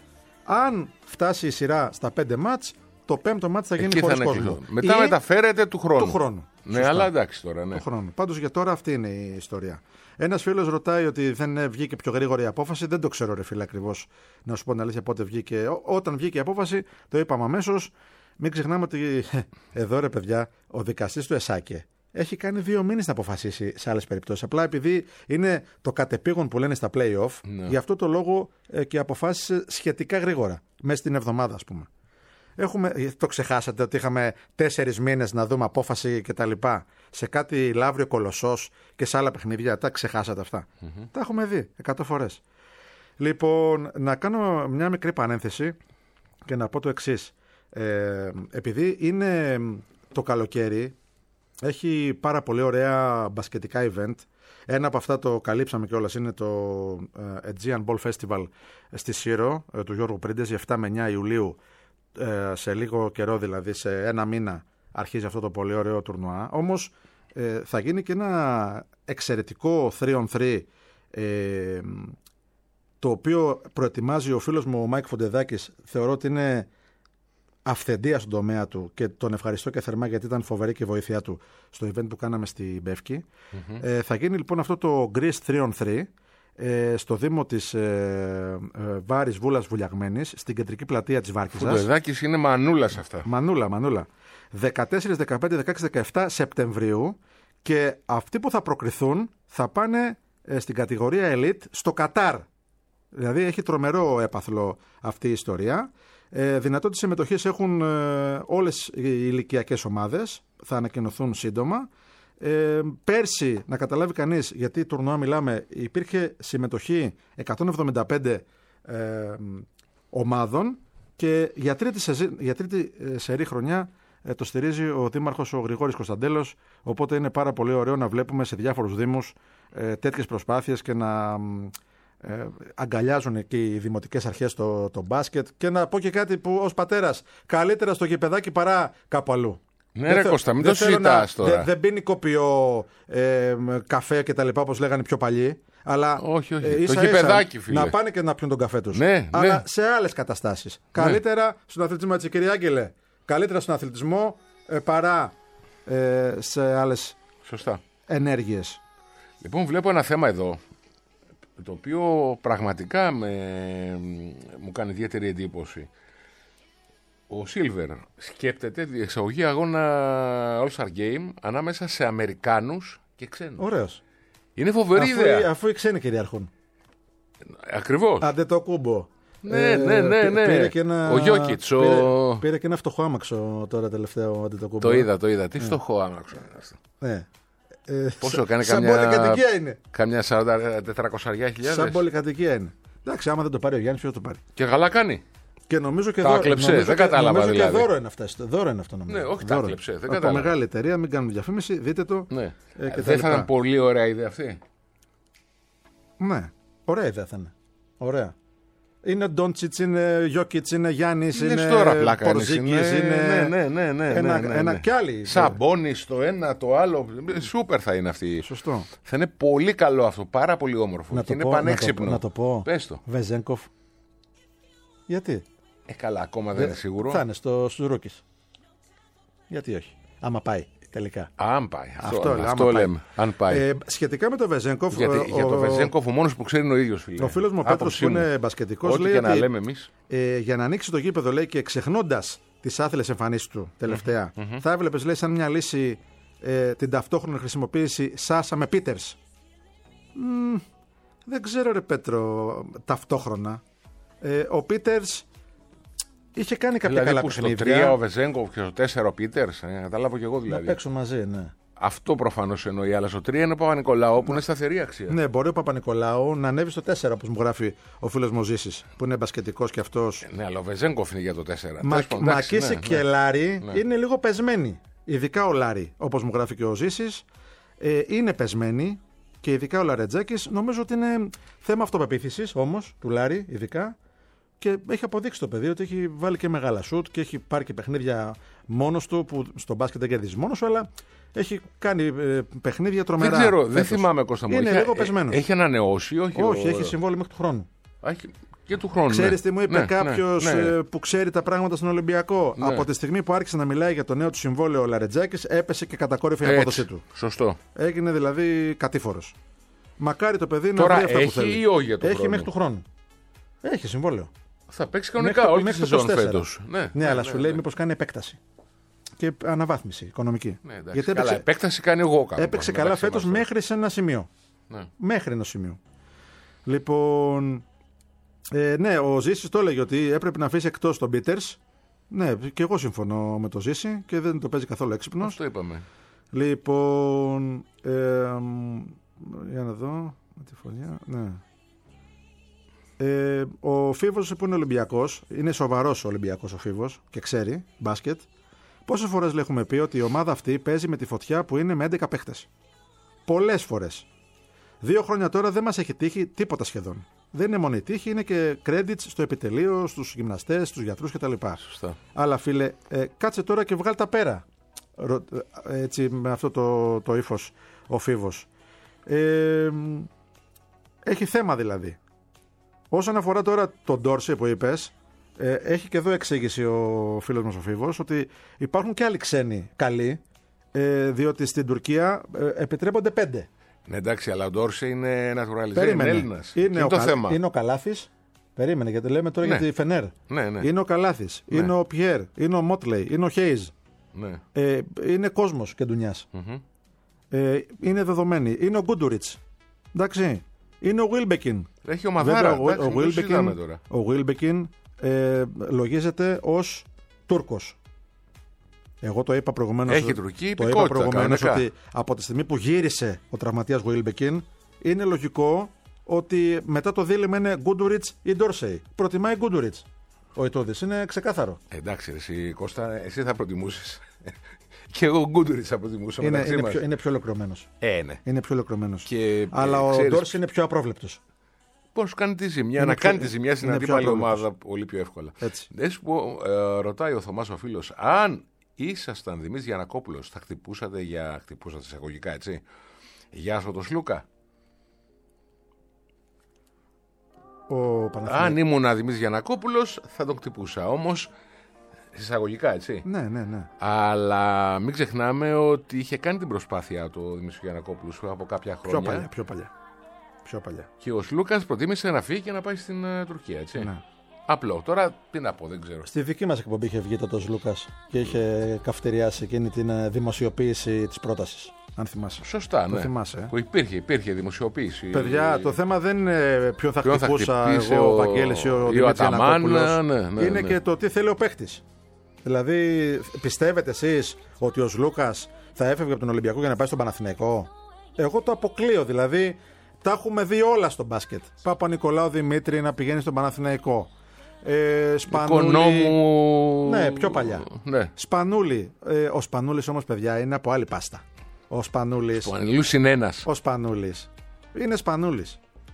Αν φτάσει η σειρά στα πέντε μάτς, το πέμπτο μάτς θα γίνει εκεί χωρίς θα κόσμο. Μετά ή μεταφέρεται του χρόνου. Του χρόνου. Ναι, Σωστά. αλλά εντάξει τώρα. Ναι. Του χρόνου. Πάντως για τώρα αυτή είναι η ιστορία. Ένας φίλος ρωτάει ότι δεν βγήκε πιο γρήγορη η απόφαση. Δεν το ξέρω, ρε φίλε, ακριβώς. Να σου πω την αλήθεια πότε βγήκε. Ό, όταν βγήκε η απόφαση, το είπαμε αμέσως. Μην ξεχνάμε ότι εδώ, ρε παιδιά, ο δικαστής του ΕΣΑΚΕ έχει κάνει δύο μήνες να αποφασίσει σε άλλες περιπτώσεις. Απλά επειδή είναι το κατεπήγον που λένε στα play-off, ναι. γι' αυτό το λόγο ε, και αποφάσισε σχετικά γρήγορα. Μέσα στην εβδομάδα, ας πούμε. Έχουμε, το ξεχάσατε ότι είχαμε τέσσερις μήνες να δούμε απόφαση και τα λοιπά σε κάτι Λαύριο Κολοσσός και σε άλλα παιχνίδια. Τα ξεχάσατε αυτά. Mm-hmm. Τα έχουμε δει εκατό φορές. Λοιπόν, να κάνω μια μικρή παρένθεση και να πω το εξής. Ε, επειδή είναι το καλοκαίρι, έχει πάρα πολύ ωραία μπασκετικά event. Ένα από αυτά το καλύψαμε κιόλας, είναι το Aegean Ball Festival στη Σύρο του Γιώργου Πρίντες, επτά με εννιά Ιουλίου. Σε λίγο καιρό, δηλαδή σε ένα μήνα, αρχίζει αυτό το πολύ ωραίο τουρνουά. Όμως ε, θα γίνει και ένα εξαιρετικό τρία on τρία ε, το οποίο προετοιμάζει ο φίλος μου ο Μάικ Φοντεδάκης. Θεωρώ ότι είναι αυθεντία στον τομέα του και τον ευχαριστώ και θερμά γιατί ήταν φοβερή και η βοήθειά του στο event που κάναμε στην Πεύκη. Mm-hmm. Ε, θα γίνει λοιπόν αυτό το Greece τρία on τρία Ε, στο Δήμο της ε, ε, Βάρης Βούλας Βουλιαγμένης, στην κεντρική πλατεία της Βάρκηζας. Φουντεδάκης είναι μανούλα σε αυτά. Μανούλα, μανούλα. δεκατέσσερα, δεκαπέντε, δεκαέξι, δεκαεπτά Σεπτεμβρίου και αυτοί που θα προκριθούν θα πάνε ε, στην κατηγορία Elite στο Κατάρ. Δηλαδή έχει τρομερό έπαθλο αυτή η ιστορία. Ε, δυνατότητες συμμετοχής έχουν ε, όλες οι ηλικιακές ομάδες. Θα ανακοινωθούν σύντομα. Ε, πέρσι, να καταλάβει κανείς, γιατί τουρνουά μιλάμε, υπήρχε συμμετοχή εκατόν εβδομήντα πέντε ε, ομάδων και για τρίτη, σεζί, για τρίτη ε, σερή χρονιά ε, το στηρίζει ο Δήμαρχος ο Γρηγόρης Κωνσταντέλος, οπότε είναι πάρα πολύ ωραίο να βλέπουμε σε διάφορους δήμους ε, τέτοιες προσπάθειες και να ε, αγκαλιάζουν και οι δημοτικές αρχές το, το μπάσκετ. Και να πω και κάτι που ως πατέρας, καλύτερα στο γηπεδάκι παρά κάπου αλλού. Ναι, ρε Κώστα, μην το συζητάς τώρα. Δεν δε πίνει κοπιό ε, καφέ και τα λοιπά όπως λέγανε πιο παλιοί. Αλλά όχι, όχι. Ε, ίσα, το γηπεδάκι, ίσα, φίλε. να πάνε και να πιούν τον καφέ τους. Ναι, αλλά ναι. σε άλλες καταστάσεις. Ναι. Καλύτερα στον αθλητισμό, έτσι κύριε Άγγελε. Καλύτερα στον αθλητισμό ε, παρά ε, σε άλλες Σωστά. ενέργειες. Λοιπόν, βλέπω ένα θέμα εδώ, το οποίο πραγματικά με, μου κάνει ιδιαίτερη εντύπωση. Ο Σίλβερ σκέπτεται διεξαγωγή αγώνα All-Star Game ανάμεσα σε Αμερικάνους και ξένους. Ωραίος. Είναι φοβερή αφού, ιδέα. Αφού οι ξένοι κυριαρχούν. Ακριβώς. Άντε το κούμπο. Ναι, ε, ναι, ναι, ναι. Πήρε και ένα, ο Γιόκιτς. Πήρε, ο... πήρε και ένα φτωχό άμαξο τώρα τελευταίο αντιτοκούμπο. Το είδα, το είδα. Τι φτωχό άμαξο είναι αυτό. Ναι. Ε, Πόσο κάνει σαν καμιά... πολυκατοικία είναι. Καμιά σαράντα τετρακόσια χιλιάδες. Σαν πολυκατοικία είναι. Εντάξει, άμα δεν το πάρει ο Γιάννης, ποιος το πάρει. Και καλά κάνει. Και νομίζω και τα δώρο. κλεψέ, νομίζω δεν και, κατάλαβα νομίζω δηλαδή. Και δώρο είναι, αυτά, δώρο είναι αυτό νομίζω. Ναι, όχι δώρο. τα κλεψέ, δεν από κατάλαβα. μεγάλη εταιρεία, μην κάνουμε διαφήμιση, δείτε το. Ναι. Ε, και δεν θα ήταν πολύ ωραία ιδέα αυτή. Ναι, ωραία ιδέα θα είναι. Ωραία. Είναι Ντόντσιτς, είναι Γιόκιτς, είναι Γιάννης, είναι Πορζίκης, είναι. Ναι, ναι, ναι, ναι, ένα, ναι, ναι. ένα κι άλλοι. Σαμπόνις το ένα, το άλλο. Σούπερ θα είναι αυτή. Σωστό. Θα είναι πολύ καλό αυτό, πάρα πολύ όμορφο. Να Και το είναι πω, πανέξυπνο. Να το, να το πω. Πες το. Βεζένκοφ. Γιατί? Ε, καλά, ακόμα δεν είναι σίγουρο. Θα είναι στο, στους Ρούκις. Γιατί όχι. Άμα πάει τελικά. Αν πάει. Αυτό, Αυτό, αυτό, άμα αυτό πάει. λέμε. Αν πάει. Ε, σχετικά με το Βεζένκοφ. Γιατί ο, για το Βεζένκοφ ο μόνος που ξέρει είναι ο ίδιος, φίλε. Ο φίλος μου ο Πέτρος που είναι μπασκετικός Ό,τι λέει και ότι να λέμε εμείς. ε, για να ανοίξει το γήπεδο, λέει, και ξεχνώντας τις άθλιες εμφανίσεις του τελευταία, Mm-hmm. θα έβλεπες, λέει, σαν μια λύση ε, την ταυτόχρονη χρησιμοποίηση Σάσα με Πίτερς. Mm, δεν ξέρω, ρε Πέτρο, ταυτόχρονα. Ε, ο Πίτερς είχε κάνει κάποια Δηλαδή καλά που στο παιχνίδια. τρία ο Βεζένκοφ και στο τέσσερα ο Πίτερς. Ε, καταλάβω και εγώ δηλαδή. Να παίξουν μαζί, ναι. Αυτό προφανώς εννοεί. Αλλά στο τρία είναι ο Παπα-Νικολάου που είναι σταθερή αξία. Ναι, μπορεί ο Παπα-Νικολάου να ανέβει στο τέσσερα, όπως μου γράφει ο φίλος μου ο Ζήσης, που είναι μπασκετικός κι αυτός. Ναι, αλλά ο Βεζένκοφ είναι για το τέσσερα. Μα, Εντάξει, Μακίση ναι, και ναι. Λάρη Ναι. είναι λίγο πεσμένοι. Ειδικά ο Λάρη, όπως μου γράφει και ο Ζήσης, ε, είναι πεσμένοι και ειδικά ο Λαρετζάκης. Νομίζω ότι είναι θέμα αυτοπεποίθησης όμως του Λάρη, ειδικά. Και έχει αποδείξει το παιδί ότι έχει βάλει και μεγάλα σουτ και έχει πάρει και παιχνίδια μόνος του, που στον μπάσκετ δεν κερδίζει μόνος του, αλλά έχει κάνει ε, παιχνίδια τρομερά. Δεν ξέρω, δεν φέτος. θυμάμαι, Κώστα μου. Είναι έχει, λίγο πεσμένος. Έχει ανανεώσει, όχι. Όχι, ο... έχει συμβόλαιο μέχρι του χρόνου. Έχει και του χρόνου. Ξέρεις ναι. τι μου είπε ναι, κάποιος ναι, ναι. ε, που ξέρει τα πράγματα στον Ολυμπιακό? Ναι. Από τη στιγμή που άρχισε να μιλάει για το νέο του συμβόλαιο ο Λαρετζάκης, έπεσε και κατακόρυφε η Έτσι, απόδοσή του. Σωστό. Έγινε δηλαδή κατήφορος. Μακάρι το παιδί να Τώρα βρει αυτά που έχει θέλει. ή όχι για τον Έχει χρόνο? μέχρι του χρόνου. Έχει συμβόλαιο. Θα παίξει κανονικά Μέχρι το- όλη τη μέχρι το σεζόν είκοσι τέσσερα. φέτος. Ναι, Ναι, αλλά ναι, σου ναι, λέει ναι. μήπως κάνει επέκταση. Και αναβάθμιση οικονομική. Ναι, εντάξει, Γιατί καλά, έπαιξε, επέκταση κάνει εγώ κάνω. έπαιξε πάνω, καλά μεταξύ φέτος μας. μέχρι σε ένα σημείο. Ναι. Μέχρι ένα σημείο. Λοιπόν, ε, ναι, ο Ζήσης το έλεγε ότι έπρεπε να αφήσει εκτός τον Πίτερς. Ναι, και εγώ συμφωνώ με το Ζήση και δεν το παίζει καθόλου έξυπνος. Αυτό είπαμε. Λοιπόν, ε, μ, για να δω, με τη φωνιά, ναι. Ε, ο Φίβος που είναι Ολυμπιακός, είναι σοβαρός ο Ολυμπιακός ο Φίβος και ξέρει μπάσκετ. Πόσες φορές έχουμε πει ότι η ομάδα αυτή παίζει με τη φωτιά που είναι με έντεκα παίχτες? Πολλές φορές. Δύο χρόνια τώρα δεν μας έχει τύχει τίποτα σχεδόν. Δεν είναι μόνο η τύχη, είναι και credits στο επιτελείο, στους γυμναστές, στους γιατρούς κτλ. Σωστά. Αλλά φίλε, ε, κάτσε τώρα και βγάλ τα πέρα. Ρω, ε, έτσι με αυτό το, το ύφος ο Φίβος. Ε, έχει θέμα δηλαδή. Όσον αφορά τώρα τον Ντόρση που είπες, ε, έχει και εδώ εξήγηση ο φίλος μας ο Φίβος ότι υπάρχουν και άλλοι ξένοι καλοί, ε, διότι στην Τουρκία ε, επιτρέπονται πέντε. Ναι, εντάξει, αλλά ο Ντόρσε είναι naturalized, είναι Περίμενε. Έλληνας. Είναι, Είναι ο το Κα- θέμα. είναι ο Καλάθης. Περίμενε, γιατί λέμε τώρα Ναι. για τη Φενέρ. Ναι, ναι. Είναι ο Καλάθης. Ναι. Είναι ο Πιέρ. Είναι ο Μότλεϊ. Είναι ο Χέιζ. Ναι. Ε, είναι κόσμος και ντουνιάς. Μμμ. Ε, είναι δεδομένοι. Είναι ο Γκούντουριτς. Εντάξει. Είναι ο Βίλμπεκιν. Έχει ομαδάρα. Βέβαια, ο, εντάξει, ο μην το συζητάμε Βίλμπεκιν, τώρα. ο Βίλμπεκιν ε, λογίζεται ως Τούρκος. Εγώ το είπα προηγουμένως. Έχει τουρκική Το είπα υπηκότητα, προηγουμένως κανονικά. ότι από τη στιγμή που γύρισε ο τραυματίας Βίλμπεκιν, είναι λογικό ότι μετά το δίλημμα είναι Γκούντουριτς ή Ντόρσεϊ. Προτιμάει Γκούντουριτς. Ο Ιτώδης είναι ξεκάθαρο. Εντάξει, εσύ Κώστα, εσύ θα προτιμούσες. Και εγώ Γκούντουριτς θα προτιμούσα Είναι, μεταξύ είναι, μας. πιο, είναι πιο ολοκληρωμένος. Ε, ναι. Είναι πιο ολοκληρωμένος. Και, Αλλά ε, ο ξέρεις, Ντόρση είναι πιο απρόβλεπτος. Πώς κάνει τη ζημιά, Είναι να πιο- κάνει τη ζημιά στην είναι πιο αντίπαλη απρόβλεπτος. ομάδα πολύ πιο εύκολα. Έτσι. Δεν σου πω, ε, ρωτάει ο Θωμάς ο φίλος, αν ήσασταν Δημήτρης Γιαννακόπουλος, θα χτυπούσατε για. Χτυπούσατε εισαγωγικά, έτσι. Για αυτό το Σλούκα. Ο Παναθηναϊκός. Αν ήμουν Δημήτρης Γιαννακόπουλος, θα τον χτυπούσα. Όμως, εισαγωγικά, έτσι. Ναι, ναι, ναι. Αλλά μην ξεχνάμε ότι είχε κάνει την προσπάθεια το Δημήτρης Γιαννακόπουλος από κάποια χρόνια. Πιο παλιά, πιο παλιά. Πιο παλιά. Και ο Σλούκας προτίμησε να φύγει και να πάει στην ε, Τουρκία, έτσι. Ναι. Απλό. Τώρα τι να πω, δεν ξέρω. Στη δική μας εκπομπή είχε βγει τότε ο Λούκας και είχε καυτηριάσει εκείνη την ε, δημοσιοποίηση της πρότασης. Αν θυμάσαι. Σωστά, Το ναι. θυμάσαι, ε? Που υπήρχε, υπήρχε δημοσιοποίηση. Παιδιά, το θέμα δεν είναι ποιον θα Ποιον θα χτυπούσα χτυπήσει εγώ, ο ο- Βαγγέλης ή ο ή ο Δημήτρης Αταμάν, Γιαννακόπουλος. ναι, ναι, Είναι ναι. και το τι θέλει ο παίχτης. Δηλαδή, πιστεύετε εσείς ότι ο Λούκας θα έφευγε από τον Ολυμπιακό για να πάει στον Παναθηναϊκό? Εγώ το αποκλείω. Δηλαδή, τα έχουμε δει όλα στο μπάσκετ. Παπα-Νικολάου Δημήτρη να πηγαίνει στον Παναθηναϊκό. Ε, Σπανούλη. Οικονόμου. Ναι, πιο παλιά. Ναι. Σπανούλη. Ε, ο Σπανούλης όμως, παιδιά, είναι από άλλη πάστα. Ο Σπανούλης. Ο Ανηλούς είναι ένας. Ο Σπανούλης. Είναι Σπανούλης.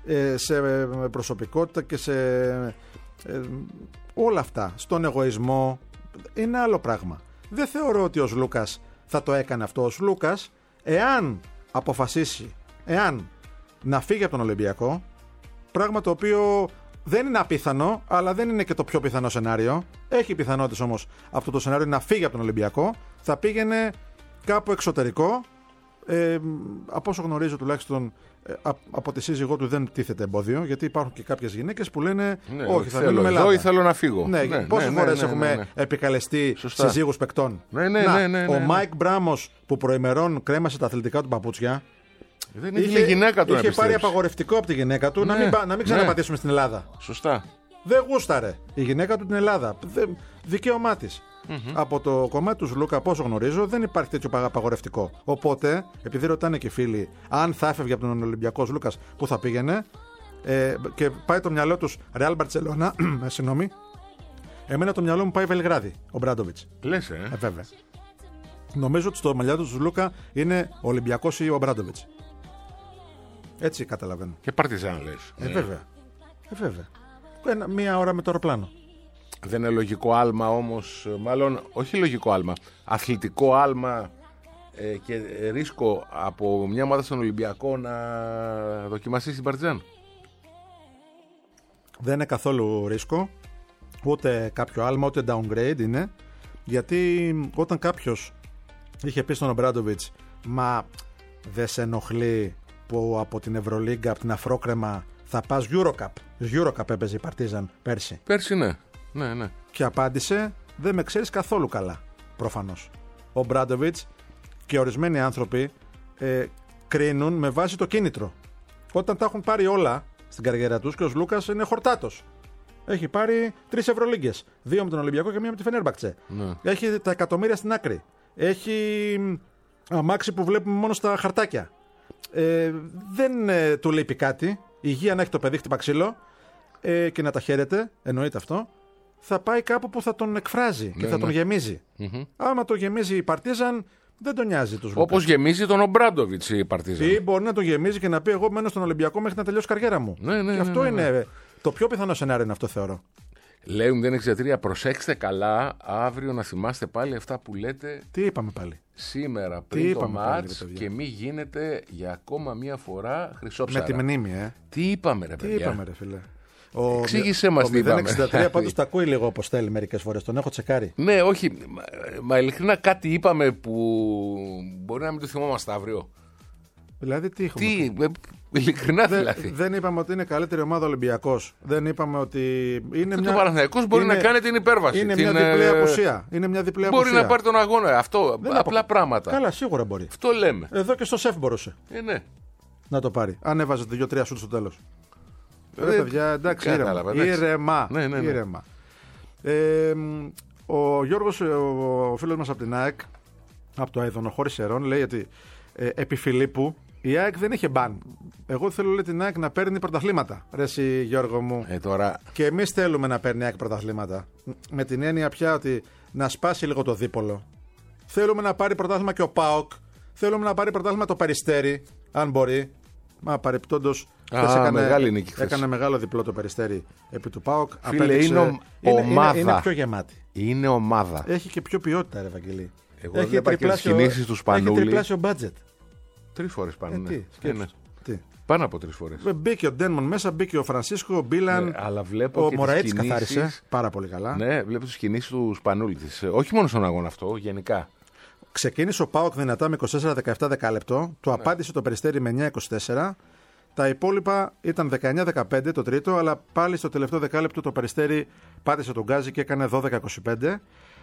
ε, σε προσωπικότητα και σε ε, όλα αυτά. Στον εγωισμό είναι άλλο πράγμα. Δεν θεωρώ ότι ο Σλούκας θα το έκανε αυτό. Ο Σλούκας, εάν αποφασίσει, εάν να φύγει από τον Ολυμπιακό, πράγμα το οποίο δεν είναι απίθανο, αλλά δεν είναι και το πιο πιθανό σενάριο. Έχει πιθανότητες όμως αυτό το σενάριο να φύγει από τον Ολυμπιακό. Θα πήγαινε κάπου εξωτερικό. Ε, από όσο γνωρίζω τουλάχιστον ε, από τη σύζυγό του δεν τίθεται εμπόδιο, γιατί υπάρχουν και κάποιες γυναίκες που λένε ναι, όχι, θα θέλω μείνουμε εδώ Ελλάδα. ή θέλω να φύγω. Ναι, ναι, πόσες ναι, φορές ναι, ναι, έχουμε ναι, ναι. επικαλεστεί Σωστά. συζύγους παικτών. Ναι, ναι, Να, ναι, ναι, ναι, ο ναι. Μάικ Μπράμος που προημερών κρέμασε τα αθλητικά του παπούτσια. Δεν ήθελε η γυναίκα του να είχε πάρει επιστρέψει. απαγορευτικό από τη γυναίκα του Ναι, να μην, πα- να μην ναι. ξαναπατήσουμε στην Ελλάδα. Σωστά. Δεν γούσταρε η γυναίκα του την Ελλάδα. Δεν, δικαίωμά τη. Mm-hmm. Από το κομμάτι του Σλούκα, από όσο γνωρίζω, δεν υπάρχει τέτοιο απαγορευτικό. Οπότε, επειδή ρωτάνε και φίλοι, αν θα έφευγε από τον Ολυμπιακό Σλούκα, πού θα πήγαινε, ε, και πάει το μυαλό του Ρεάλ Μπαρτσελώνα, συγγνώμη, εμένα το μυαλό μου πάει Βελιγράδι, ο Μπράντοβιτς. Λες, ε. Ε, βέβαια. Νομίζω ότι στο μαλλιά του Σλούκα είναι ο Ολυμπιακός ή ο Μπράντοβιτς. Έτσι καταλαβαίνω. Και Παρτιζάν λες. Ε, βέβαια. Ε, βέβαια. Ένα, μία ώρα με το αεροπλάνο. Δεν είναι λογικό άλμα όμως, μάλλον όχι λογικό άλμα, αθλητικό άλμα ε, και ρίσκο από μια ομάδα στον Ολυμπιακό να δοκιμαστεί στην Παρτιζάν. Δεν είναι καθόλου ρίσκο, ούτε κάποιο άλμα, ούτε downgrade είναι, γιατί όταν κάποιος είχε πει στον Ομπράντοβιτς, μα δεν σε ενοχλεί που από την Ευρωλίγκα, από την Αφρόκρεμα θα πας Eurocup. Eurocup έπαιζε η Παρτίζαν πέρσι. Πέρσι ναι, ναι, ναι. Και απάντησε, δεν με ξέρεις καθόλου καλά, προφανώς. Ο Μπράντοβιτς και ορισμένοι άνθρωποι ε, κρίνουν με βάση το κίνητρο. Όταν τα έχουν πάρει όλα στην καριέρα τους, και ο Λούκας είναι χορτάτος. Έχει πάρει τρεις Ευρωλίγκες. Δύο με τον Ολυμπιακό και μία με τη Φενέρμπαχτσε. Ναι. Έχει τα εκατομμύρια στην άκρη. Έχει αμάξι που βλέπουμε μόνο στα χαρτάκια. Ε, δεν ε, του λείπει κάτι. Υγεία να έχει το παιδί, χτυπά ξύλο, ε, και να τα χαίρεται, εννοείται αυτό. Θα πάει κάπου που θα τον εκφράζει και Ναι, θα ναι. τον γεμίζει. Mm-hmm. Άμα το γεμίζει η Παρτίζαν, δεν τον νοιάζει τους Λούκας. Όπως γεμίζει τον Ομπράντοβιτς η Παρτιζάν. Ή μπορεί να τον γεμίζει και να πει: εγώ μένω στον Ολυμπιακό μέχρι να τελειώσει η καριέρα μου. Ναι, ναι, και ναι, αυτό ναι, ναι. είναι το πιο πιθανό σενάριο, είναι αυτό, θεωρώ. Λέει ο μηδέν εξήντα τρία, προσέξτε καλά, αύριο να θυμάστε πάλι αυτά που λέτε Τι είπαμε πάλι. σήμερα Τι πριν το είπαμε πάλι, μάτς ρε παιδιά? και μη γίνεται για ακόμα μία φορά Με χρυσόψαρα. τη μνήμη, ε. Τι είπαμε ρε Τι παιδιά? είπαμε, ρε φίλε. Ο, Εξήγησέ μας ο τι είπαμε. μηδέν εξήντα τρία πάντως τα ακούει λίγο όπως θέλει μερικές φορές. Τον έχω τσεκάρει. Ναι, όχι, μα, μα ειλικρινά κάτι είπαμε που μπορεί να μην το θυμόμαστε αύριο. Δηλαδή, τι έχουμε πει? Τι, ε, ειλικρινά Δεν, δηλαδή. δεν είπαμε ότι είναι καλύτερη ομάδα Ολυμπιακός. Δεν είπαμε ότι είναι Και μια. ο Παναθηναϊκός μπορεί είναι- να κάνει την υπέρβαση. Είναι την, μια διπλή ε, απουσία. Είναι μια διπλή Μπορεί απουσία. να πάρει τον αγώνα. Αυτό, Δεν απλά απο- πράγματα. Καλά, σίγουρα μπορεί. Αυτό λέμε. Εδώ και στο σεφ μπορούσε Ε, ναι. να το πάρει. Αν έβαζε δύο-τρία σουτ στο τέλος. Ε, Ρε παιδιά, εντάξει, κατάλαβα, ήρεμα. εντάξει. Ήρεμα. Ναι, ναι, ναι. ήρεμα. Ε, μ, ο Γιώργος, ο φίλος μας από την ΑΕΚ, από το Αιδονοχώρη Σερών, λέει ότι ε, επί Φιλίππου η ΑΕΚ δεν είχε μπαν. Εγώ θέλω, λέει, την ΑΕΚ να παίρνει πρωταθλήματα. Ρε εσύ, Γιώργο μου. Ε, τώρα, Και εμείς θέλουμε να παίρνει η ΑΕΚ πρωταθλήματα. Με την έννοια πια ότι να σπάσει λίγο το δίπολο. Θέλουμε να πάρει πρωτάθλημα και ο ΠΑΟΚ. Θέλουμε να πάρει πρωτάθλημα το Περιστέρι, αν μπορεί. Μα παρεπτόντως. Α, χθες έκανε, μεγάλη νίκη χθες. έκανε μεγάλο διπλό το Περιστέρι επί του ΠΑΟΚ. Φίλε, Απέδειξε- είναι ο- είναι, ομάδα. Είναι, είναι πιο γεμάτη. είναι ομάδα. Έχει και πιο ποιότητα, ρε Ευαγγελή. Εγώ βλέπα και τις κινήσεις του Σπανούλη. Έχει τριπλάσιο budget. Τρεις φορές πάνω. Ε, ναι. τι, Ε, σκέψου. ναι. Τι. Πάνω από τρεις φορές. Ε, Μπήκε ο Ντένμον μέσα, μπήκε ο Φρανσίσκο, ο Μπίλαν. Ναι, αλλά βλέπω ο και Μωραήτης τις κινήσεις. καθάρισε πάρα πολύ καλά. Ναι, βλέπω τις κινήσεις του Σπανούλη της. Ε, Όχι μόνο στον αγώνα αυτό, γενικά. Ξεκίνησε ο ΠΑΟΚ δυνατά με είκοσι τέσσερα δεκαεπτά δεκάλεπτο. Του απάντησε το Περιστέρι με εννιά είκοσι τέσσερα. Τα υπόλοιπα ήταν δεκαεννιά δεκαπέντε το τρίτο, αλλά πάλι στο τελευταίο δεκάλεπτο το Περιστέρι πάτησε τον γκάζι και έκανε δώδεκα είκοσι πέντε.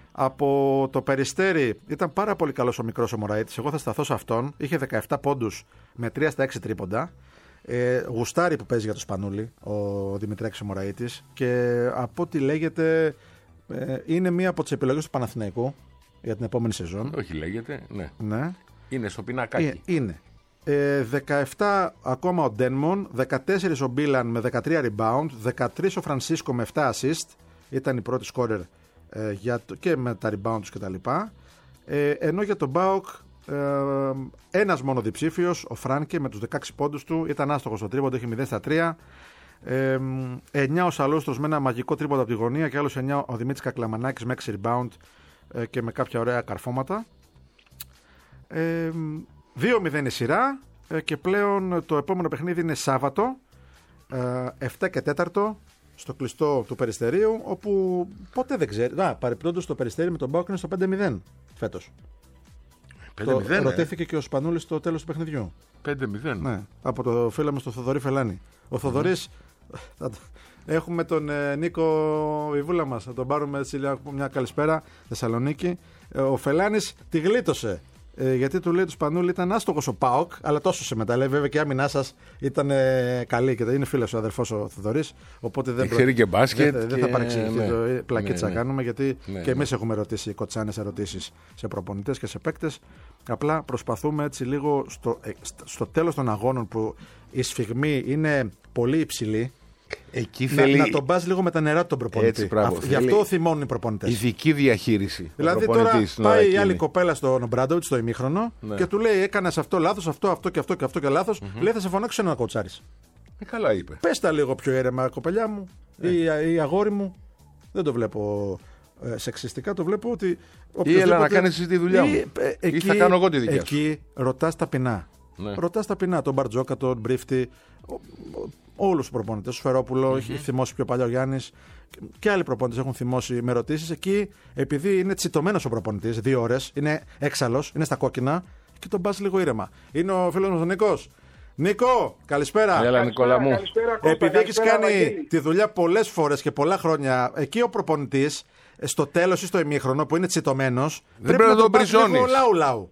Από το Περιστέρι ήταν πάρα πολύ καλός ο μικρός ο Μωραήτης. Εγώ θα σταθώ σε αυτόν. Είχε δεκαεπτά πόντους με τρία στα έξι τρίποντα. Ε, γουστάρι που παίζει για το Σπανούλι ο Δημητράκης ο Μωραήτης. Και από ό,τι λέγεται ε, είναι μία από τις επιλογές του Παναθηναϊκού για την επόμενη σεζόν. Όχι λέγεται, ναι. Ναι. Είναι στο πινακάκι. Ε, είναι. Ε, δεκαεπτά ακόμα ο Ντένμον, δεκατέσσερα ο Μπίλαν με δεκατρία rebound, δεκατρία ο Φρανσίσκο με επτά assist. Ήταν η πρώτη σκόρερ ε, για το, και με τα rebound τους κτλ. Ε, ενώ για τον ΠΑΟΚ Ε, ένας μόνο διψήφιος, ο Φράνκε με τους δεκαέξι πόντους του, ήταν άστοχος στο τρίποντο, έχει μηδέν στα τρία. Ε, εννιά ο Σαλούστρος με ένα μαγικό τρίποντο από τη γωνία και άλλος εννιά ο Δημήτρης Κακλαμανάκης με έξι rebound ε, και με κάποια ωραία καρφώματα. Ε, δύο μηδέν η σειρά ε, και πλέον το επόμενο παιχνίδι είναι Σάββατο ε, επτά και τέσσερα στο κλειστό του Περιστερίου, όπου ποτέ δεν ξέρει. Α, παρεπιπτόντως το Περιστέρι με τον ΠΑΟΚ είναι στο πέντε μηδέν φέτος. πέντε μηδέν, το, ε. ρωτήθηκε και ο Σπανούλης στο τέλος του παιχνιδιού. πέντε μηδέν. Ναι, από το φίλο μας τον Θοδωρή Φελάνη. Ο Θοδωρής, mm-hmm. έχουμε τον ε, Νίκο Ιβούλα μας, θα τον πάρουμε έτσι μια καλησπέρα, Θεσσαλονίκη. Ε, ο Φελάνης τη γλίτωσε. Ε, γιατί του λέει του Σπανούλη ήταν άστοχος ο ΠΑΟΚ, αλλά τόσο σε μετά. Λέει βέβαια και η άμυνά σας ήταν ε, καλή και είναι φίλος ο αδερφός ο Θοδωρής. Οπότε δεν, προ... και μπάσκετ δεν, και... δεν θα παρεξηγηθεί. Ναι. Το πλακίτσα ναι, ναι. κάνουμε, γιατί ναι, και εμείς ναι. έχουμε ρωτήσει κοτσάνες ερωτήσεις σε προπονητές και σε παίκτες. Απλά προσπαθούμε έτσι λίγο στο, στο τέλος των αγώνων που η σφιγμή είναι πολύ υψηλή. Εκεί να, θέλει... να τον πας λίγο με τα νερά του τον προπονητή. Έτσι, μπράβο, γι' αυτό θυμώνουν οι προπονητές. Ειδική διαχείριση. Δηλαδή τώρα πάει η άλλη κοπέλα στον Μπράντοβιτς στο ημίχρονο ναι. και του λέει: έκανες αυτό λάθος, αυτό, αυτό και αυτό και αυτό και λάθος. Mm-hmm. Λέει: θα σε φωνάξω ένα κοτσάρις. Ε, καλά είπε. Πες τα λίγο πιο ήρεμα, κοπελιά μου ε. ή, ή αγόρι μου. Δεν το βλέπω ε, σεξιστικά, το βλέπω ότι. Ή έλα να κάνεις εσύ τη δουλειά μου. Ή, ε, εκεί, ή θα κάνω εγώ τη δικιά σου. Εκεί ρωτάς ταπεινά. Ναι. Ρωτάς ταπεινά τον Μπαρτζόκα, τον Μπρίφτη. Όλους τους προπονητές, ο Σφερόπουλο, mm-hmm. έχει θυμώσει πιο παλιά ο Γιάννης και άλλοι προπονητές έχουν θυμώσει με ερωτήσεις. Εκεί, επειδή είναι τσιτωμένος ο προπονητής, δύο ώρες, είναι έξαλλος, είναι στα κόκκινα και τον πας λίγο ήρεμα. Είναι ο φίλος μας ο Νίκος. Νίκο, καλησπέρα. Έλα, Νικόλα μου. Καλησπέρα, Κώστα, επειδή έχεις κάνει Βαγγέλη. τη δουλειά πολλές φορές και πολλά χρόνια, εκεί ο προπονητής, στο τέλος ή στο ημίχρονο που είναι τσιτωμένος, δεν πρέπει να τον πας λίγο λαου-λαου.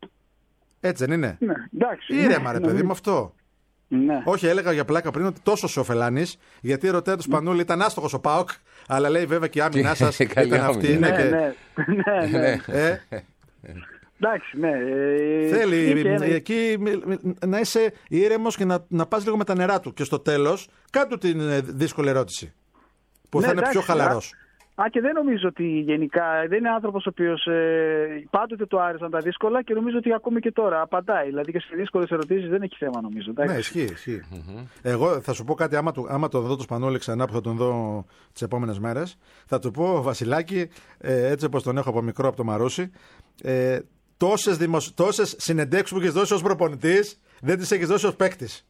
Έτσι δεν είναι? Ναι, εντάξει. Ήρεμα, ναι, ρε παιδί μου, αυτό. Ναι. Όχι, έλεγα για πλάκα πριν ότι τόσο σε ο Φελάνης, γιατί η ερωτέα του Σπανούλη ήταν άστοχος ο ΠΑΟΚ, αλλά λέει βέβαια και η άμυνά σας ήταν αυτή. Ναι, και... ναι, ναι, ναι. Ε? Εντάξει, ναι. Θέλει εκεί να είσαι ήρεμος και να, να πας λίγο με τα νερά του. Και στο τέλος, κάτω την δύσκολη ερώτηση, που ναι, θα είναι εντάξει, πιο χαλαρός. Α, και δεν νομίζω ότι γενικά δεν είναι άνθρωπος ο οποίος ε, πάντοτε του άρεσαν τα δύσκολα και νομίζω ότι ακόμη και τώρα απαντάει. Δηλαδή και σε δύσκολες ερωτήσεις δεν έχει θέμα, νομίζω. Εντάξει. Ναι, ισχύει. ισχύει. Mm-hmm. Εγώ θα σου πω κάτι, άμα, του, άμα τον δω το Σπανούλη ξανά που θα τον δω τις επόμενες μέρες, θα του πω, Βασιλάκη, ε, έτσι όπως τον έχω από μικρό από το Μαρούσι, ε, τόσες, δημοσ... τόσες συνεντεύξεις που έχεις δώσει ως προπονητής, δεν τις έχεις δώσει ως παίκτης.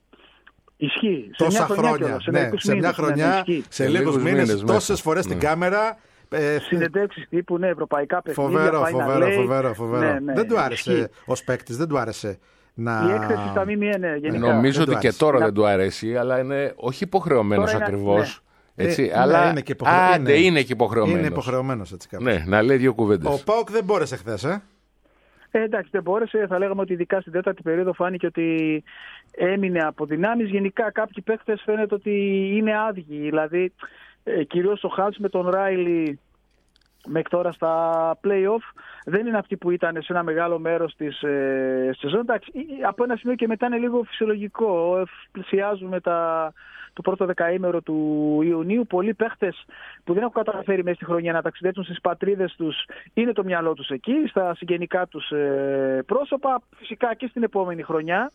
Ισχύει. Τόσα σε μια χρονιά, χρόνια, σε, ναι, σε μια χρονιά, ναι, σε, σε λίγους μήνες, τόσες φορές στην κάμερα. Ε, συνεντεύξεις τύπου, ναι, ευρωπαϊκά παιχνίδια. Φοβερό, φοβερό, φοβερό, φοβερό. Ναι, ναι, δεν του άρεσε ως παίκτης, δεν του άρεσε να... Η έκθεση στα ΜΜΕ, ναι, γενικά. Νομίζω ότι και τώρα δεν του αρέσει, αλλά είναι όχι υποχρεωμένος ακριβώς. Ναι. Έτσι, ε, αλλά ναι, είναι και υποχρεω... άντε, είναι, είναι και υποχρεωμένος. Είναι υποχρεωμένος έτσι κάπως. Ναι, να λέει δύο κουβέντες. Ο ΠΑΟΚ δεν μπόρεσε χθες, ε. Ε, εντάξει, δεν μπόρεσε. Θα λέγαμε ότι ειδικά στην τέταρτη περίοδο φάνηκε ότι έμεινε από δυνάμεις. Γενικά κάποιοι παίχτες φαίνεται ότι είναι άδειοι. Δηλαδή, ε, κυρίως ο Χάλτς με τον Ράιλι μέχρι τώρα στα play-off δεν είναι αυτοί που ήταν σε ένα μεγάλο μέρος της ε, σεζόν. Εντάξει, από ένα σημείο και μετά είναι λίγο φυσιολογικό. Πλησιάζουμε τα, το πρώτο δεκαήμερο του Ιουνίου. Πολλοί παίχτες που δεν έχουν καταφέρει μέσα στη χρονιά να ταξιδέψουν στις πατρίδες τους, είναι το μυαλό τους εκεί, στα συγγενικά τους ε, πρόσωπα, φυσικά και στην επόμενη χρονιά.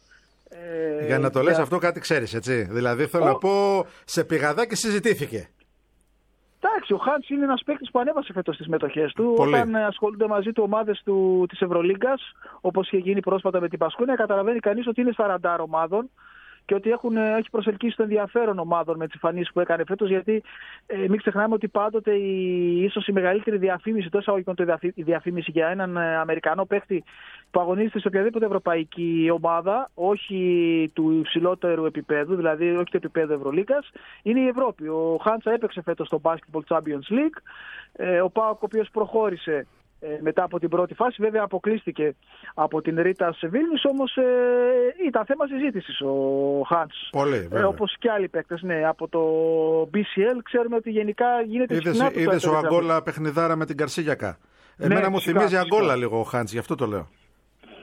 Ε, Για να το λες για... αυτό κάτι ξέρεις, έτσι. Δηλαδή θέλω ο... να πω, σε πηγαδάκι συζητήθηκε. Εντάξει, ο Χάντς είναι ένας παίκτης που ανέβασε φέτος τις συμμετοχές του. Πολύ. Όταν ασχολούνται μαζί του ομάδες του, της Ευρωλίγκας, όπως είχε γίνει πρόσφατα με την Πασκούνια, καταλαβαίνει κανείς ότι είναι στα ραντάρ ομάδων και ότι έχουν, έχει προσελκύσει το ενδιαφέρον ομάδων με τις εμφανίσεις που έκανε φέτος, γιατί ε, μην ξεχνάμε ότι πάντοτε η, ίσως η μεγαλύτερη διαφήμιση, τόσο αγωγικών η διαφήμιση για έναν ε, Αμερικανό παίκτη που αγωνίζεται σε οποιαδήποτε ευρωπαϊκή ομάδα, όχι του υψηλότερου επίπεδου, δηλαδή όχι του επίπεδου Ευρωλίγκας, είναι η Ευρώπη. Ο Χάντσα έπαιξε φέτος στο Basketball Champions League, ε, ο ΠΑΟΚ ο οποίος προχώρησε μετά από την πρώτη φάση, βέβαια αποκλείστηκε από την Ρίτα Σεβίλνης, όμως ε, ήταν θέμα συζήτησης ο Χάντς. Πολύ, ε, όπως και άλλοι παίκτες, ναι, από το μπι σι ελ ξέρουμε ότι γενικά γίνεται συχνά. Είδες ο Αγκόλα παιχνιδάρα με την Καρσίγιακα. Εμένα ναι, μου θυμίζει Αγκόλα λίγο ο Χάντς, γι' αυτό το λέω.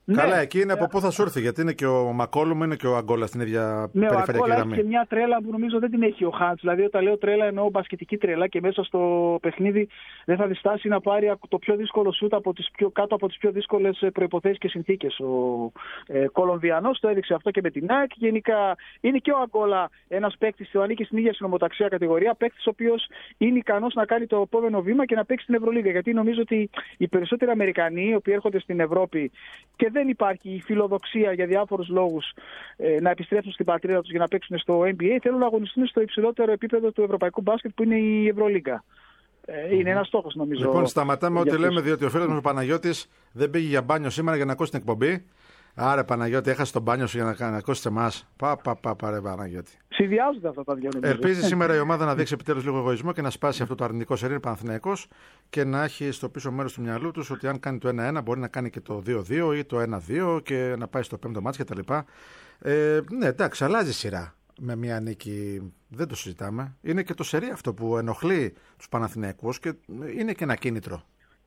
Καλά, Ναι. εκεί είναι από πού θα σου έρθει, γιατί είναι και ο Μακόλουμ, είναι και ο Αγκόλα στην ίδια Ναι, ο περιφερειακή Αγκόλα έχει γραμμή. και μια τρέλα που νομίζω δεν την έχει ο Χάντς. Δηλαδή, όταν λέω τρέλα, εννοώ μπασκετική τρέλα και μέσα στο παιχνίδι δεν θα διστάσει να πάρει το πιο δύσκολο σούτ από τις πιο, κάτω από τις πιο δύσκολες προϋποθέσεις και συνθήκες. Ο ε, Κολομβιανός το έδειξε αυτό και με την ΑΕΚ. Γενικά είναι και ο Αγκόλα ένας παίκτης που ανήκει στην ίδια συνομοταξία κατηγορία. Παίκτης ο οποίος είναι ικανός να κάνει το επόμενο βήμα και να παίξει στην Ευρωλίγα. Γιατί νομίζω ότι οι περισσότεροι Αμερικανοί, οι οποίοι έρχονται στην Ευρώπη και δεν υπάρχει η φιλοδοξία για διάφορους λόγους ε, να επιστρέψουν στην πατρίδα τους για να παίξουν στο N B A, θέλουν να αγωνιστούν στο υψηλότερο επίπεδο του ευρωπαϊκού μπάσκετ που είναι η Ευρωλίγα. Ε, είναι ένας στόχος νομίζω. Λοιπόν, σταματάμε ό,τι για λέμε, αυτούς. διότι ο φίλος μας ο Παναγιώτης δεν πήγε για μπάνιο σήμερα για να ακούσει την εκπομπή. Άρα, Παναγιώτη, έχασε τον μπάνιο σου για να, να ακούσει εμάς. Πα, πα, πα, πα, ρε Παναγιώτη. Συνδυάζονται αυτά τα δύο νομίζω. Ελπίζει σήμερα η ομάδα να δείξει επιτέλους λίγο εγωισμό και να σπάσει αυτό το αρνητικό σερί Παναθηναϊκός και να έχει στο πίσω μέρος του μυαλού του ότι αν κάνει το ένα ένα μπορεί να κάνει και το δύο δύο ή το ένα δύο και να πάει στο πέμπτο μάτς κτλ. Ε, ναι, εντάξει, αλλάζει σειρά με μια νίκη. Δεν το συζητάμε. Είναι και το σερί αυτό που ενοχλεί τους Παναθηναϊκούς και είναι και ένα κίνητρο.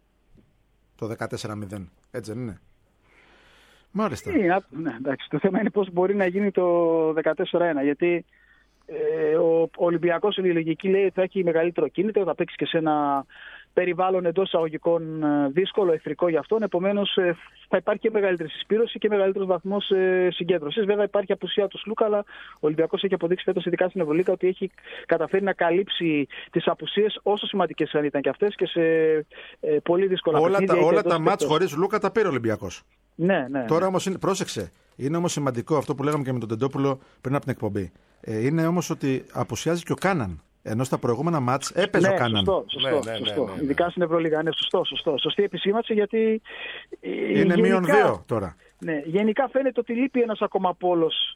Το δεκατέσσερα μηδέν. Έτσι δεν είναι? Μάλιστα. Είναι, ναι, εντάξει, το θέμα είναι πώς μπορεί να γίνει το δεκατέσσερα ένα. Γιατί ε, ο Ολυμπιακός, η λογική λέει ότι θα έχει μεγαλύτερο κίνητρο, θα παίξει και σε ένα περιβάλλον εντός εισαγωγικών δύσκολο, εχθρικό για αυτόν. Επομένως, ε, θα υπάρχει και μεγαλύτερη συσπήρωση και μεγαλύτερος βαθμός ε, συγκέντρωσης. Βέβαια, υπάρχει απουσία του Σλούκα, αλλά ο Ολυμπιακός έχει αποδείξει φέτος, ειδικά στην Ευρωλίγα, ότι έχει καταφέρει να καλύψει τις απουσίες, όσο σημαντικές αν ήταν και αυτές, και σε ε, πολύ δύσκολα Όλα τα, παιχνίδια. όλα τα μάτς χωρίς Λούκα τα πήρε ο Ολυμπιακός. Ναι, ναι. Τώρα όμως, είναι, πρόσεξε, είναι όμως σημαντικό αυτό που λέγαμε και με τον Τεντόπουλο πριν από την εκπομπή. Ε, είναι όμως ότι απουσιάζει και ο Κάναν. Ενώ στα προηγούμενα μάτς έπαιζε ναι, ο Κάναν. Σωστό, σωστό, Ναι, ναι, σωστό. ναι, ναι, ναι. Ειδικά στην Ευρωλίγα. Είναι σωστό, σωστό. Σωστή επισήμανση γιατί. ε, Είναι μείον γενικά- δύο τώρα. Ναι, γενικά φαίνεται ότι λείπει ένας ακόμα πόλος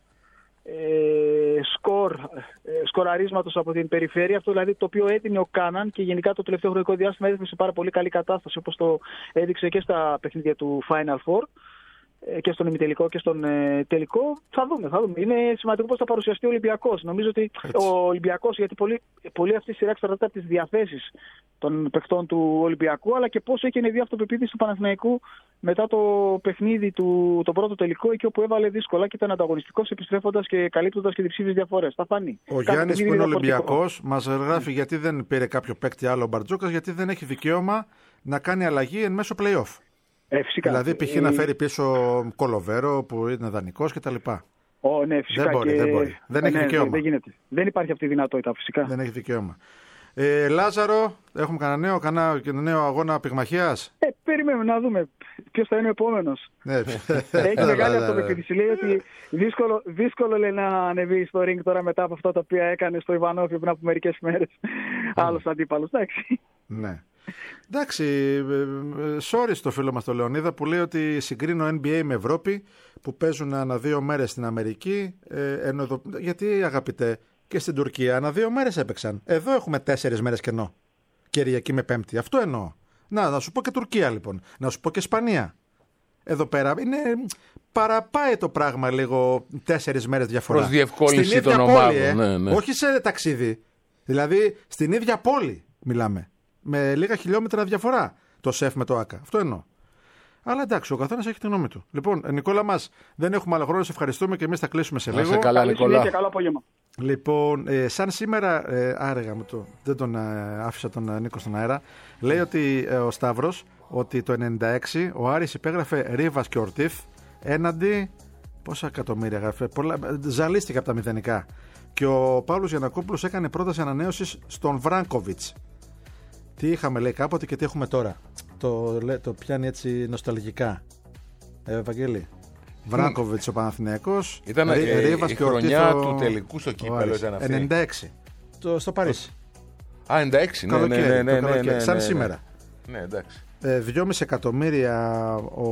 ε, σκορ, ε, σκοραρίσματος από την περιφέρεια. Αυτό δηλαδή το οποίο έδινε ο Κάναν και γενικά το τελευταίο χρονικό διάστημα έδειξε σε πάρα πολύ καλή κατάσταση, όπως το έδειξε και στα παιχνίδια του Final Four και στον ημιτελικό και στον ε, τελικό. Θα δούμε, θα δούμε. Είναι σημαντικό πώς θα παρουσιαστεί ο Ολυμπιακός. Νομίζω ότι Έτσι. ο Ολυμπιακός, γιατί πολύ, πολύ αυτή η σειρά εξαρτάται από τις διαθέσεις των παιχτών του Ολυμπιακού, αλλά και πόσο έχει ανεβεί αυτοπεποίθηση του Παναθηναϊκού μετά το παιχνίδι του, το πρώτο τελικό, εκεί όπου έβαλε δύσκολα και ήταν ανταγωνιστικός, επιστρέφοντας και καλύπτοντας και διψήφιες διαφορές. Θα φανεί. Ο Κάθε Γιάννης παιχνίδι που είναι διαφορετικό. Ολυμπιακός μας γράφει γιατί δεν πήρε κάποιο παίκτη άλλο ο Μπαρτζόκας, γιατί δεν έχει δικαίωμα να κάνει αλλαγή εν μέσω play-off. Ε, φυσικά. Δηλαδή π.χ. Ε, να φέρει πίσω Κολοβέρο που είναι δανεικός κτλ. Ω, ναι, φυσικά. Δεν μπορεί, και... δεν μπορεί. Δεν Ε, έχει ναι, δικαίωμα. Δεν, γίνεται. Δεν υπάρχει αυτή η δυνατότητα, φυσικά. Δεν έχει δικαίωμα. Ε, Λάζαρο, έχουμε κανένα νέο, κανένα νέο αγώνα πυγμαχίας? Ε, περιμένουμε να δούμε ποιος θα είναι ο επόμενος. Ναι. Έχει μεγάλη αυτοπεποίθηση. Λέει ότι δύσκολο, δύσκολο λέει να ανεβεί στο ring τώρα μετά από αυτά τα οποία έκανε στο Ιβανόφι πριν από μερικές μέρες. Άλλος αντίπαλος. Εντάξει. Ναι. Εντάξει, ε, ε, sorry στο φίλο μας τον Λεωνίδα που λέει ότι συγκρίνω N B A με Ευρώπη που παίζουν ανά δύο μέρες στην Αμερική. Ε, ενώ εδώ, γιατί αγαπητέ, και στην Τουρκία ανά δύο μέρες έπαιξαν. Εδώ έχουμε τέσσερις μέρες κενό. Κυριακή με Πέμπτη. Αυτό εννοώ. Να, να σου πω και Τουρκία λοιπόν. Να σου πω και Ισπανία. Εδώ πέρα είναι. Παραπάει το πράγμα λίγο τέσσερις μέρες διαφορά. Προς διευκόλυνση Στην ίδια των πόλη, ομάδων, ε. ναι, ναι. Όχι σε ταξίδι. Δηλαδή στην ίδια πόλη μιλάμε. Με λίγα χιλιόμετρα διαφορά το ΣΕΦ με το ΆΚΑ. Αυτό εννοώ. Αλλά εντάξει, ο καθένας έχει τη γνώμη του. Λοιπόν, Νικόλα μας, δεν έχουμε άλλο χρόνο, σε ευχαριστούμε και εμείς θα κλείσουμε σε Να λίγο. είσαι καλά, Καλή Νικόλα. συνέχεια, καλό απόγευμα. Λοιπόν, ε, σαν σήμερα, ε, άρεγα μου το, δεν τον ε, άφησα τον ε, Νίκο στον αέρα, λέει ότι ε, ο Σταύρος, ότι το ενενήντα έξι ο Άρης υπέγραφε Ρίβας και Ορτίθ έναντι, πόσα εκατομμύρια γράφε, πολλά, ε, ζαλίστηκε από τα μηδενικά. Και ο Παύλος Γιαννακόπουλος έκανε πρόταση ανανέωσης στον Βράνκοβιτς. Τι είχαμε λέει κάποτε και τι έχουμε τώρα. Το, λέ, το πιάνει έτσι νοσταλγικά. Ε, Ευαγγέλη. Βράνκοβιτς ο Παναθηναϊκός. Ήταν Ρί- ε, Ρίβας η και Ορτίθ χρονιά ο- του τελικού στο ο κύπελο Άρης. ήταν αυτή. ενενήντα έξι. Το, στο Παρίσι. Α, ενενήντα έξι, ναι, ναι, Καλοκαίρι, ναι, το ναι, ναι, καλοκαίρι, ναι, σαν ναι. σήμερα. Ναι, εντάξει. Ε, δυόμισι εκατομμύρια ο...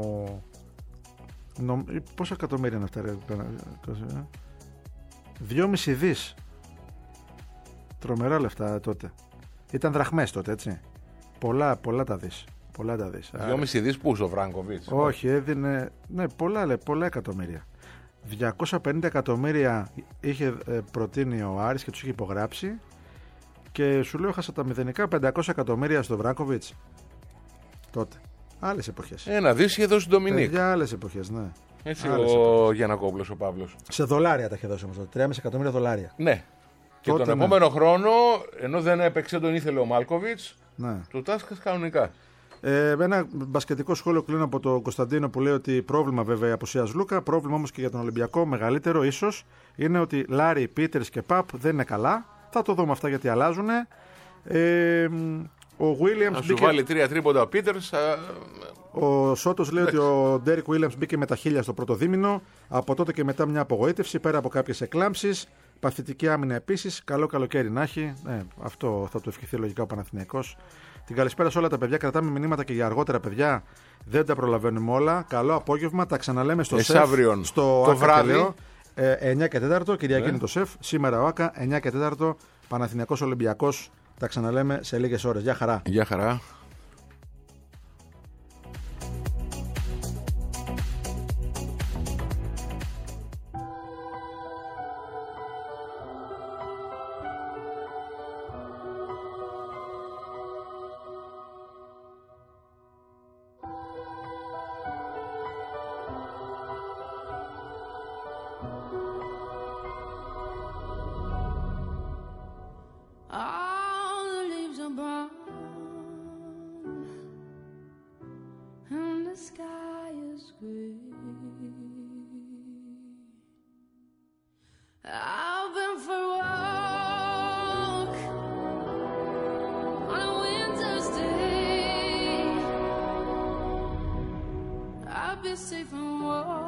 Νο... Πόσα εκατομμύρια είναι αυτά ρε, πέρα, ε? δυόμισι δις. Τρομερά λεφτά τότε. Ήταν δραχμές τότε, έτσι. Πολλά, πολλά τα δις. Πολλά τα δις. δυόμισι δις πού ο Βράνκοβιτς? Όχι, έδινε. Ναι, πολλά, λέ, πολλά εκατομμύρια. διακόσια πενήντα εκατομμύρια είχε ε, προτείνει ο Άρης και τους είχε υπογράψει. Και σου λέω, έχασα τα μηδενικά, πεντακόσια εκατομμύρια στο Βράνκοβιτς τότε. Άλλες εποχές. Ένα δις είχε δώσει Ντομινίκ. Παιδιά, άλλες εποχές, ναι. Έτσι Άλλες ο εποχές. Γιαννακόπουλος ο Παύλος. Σε δολάρια τα είχε δώσει όμως. τρία κόμμα πέντε εκατομμύρια δολάρια. Ναι. Και Τότε, τον ναι. επόμενο χρόνο, ενώ δεν έπαιξε, τον ήθελε ο Μάλκοβιτς, Ναι. το τάσκας κανονικά. Ε, ένα μπασκετικό σχόλιο κλείνω από τον Κωνσταντίνο που λέει ότι πρόβλημα βέβαια η απουσία Λούκα, πρόβλημα όμως και για τον Ολυμπιακό μεγαλύτερο ίσως είναι ότι Λάρι, Πίτερς και Παπ δεν είναι καλά. Θα το δούμε αυτά γιατί αλλάζουν. Ε, ο Williams Να σου μπήκε... βάλει τρία τρίποντα ο Πίτερς. Θα... Ο Σότος λέει ότι ο Ντέρικ Williams μπήκε με τα χίλια στο πρώτο δίμηνο. Από τότε και μετά μια απογοήτευση πέρα από κάποιες εκλάμψεις. Παθητική άμυνα επίσης. Καλό καλοκαίρι να έχει. Ε, αυτό θα του ευχηθεί λογικά ο Παναθηναϊκός. Την καλησπέρα σε όλα τα παιδιά. Κρατάμε μηνύματα και για αργότερα, παιδιά. Δεν τα προλαβαίνουμε όλα. Καλό απόγευμα. Τα ξαναλέμε στο σεφ. Στο το Άκα βράδυ. Τελείο, ε, εννιά και τέσσερα. Κυριακή Ναι. είναι το σεφ. Σήμερα ο Άκα. εννιά και τέσσερα. Παναθηναϊκός Ολυμπιακός. Τα ξαναλέμε σε λίγες ώρες. Γεια χαρά. Γεια χαρά. All the leaves are brown and the sky is gray. I've been for a walk on a winter's day. I'll be safe and warm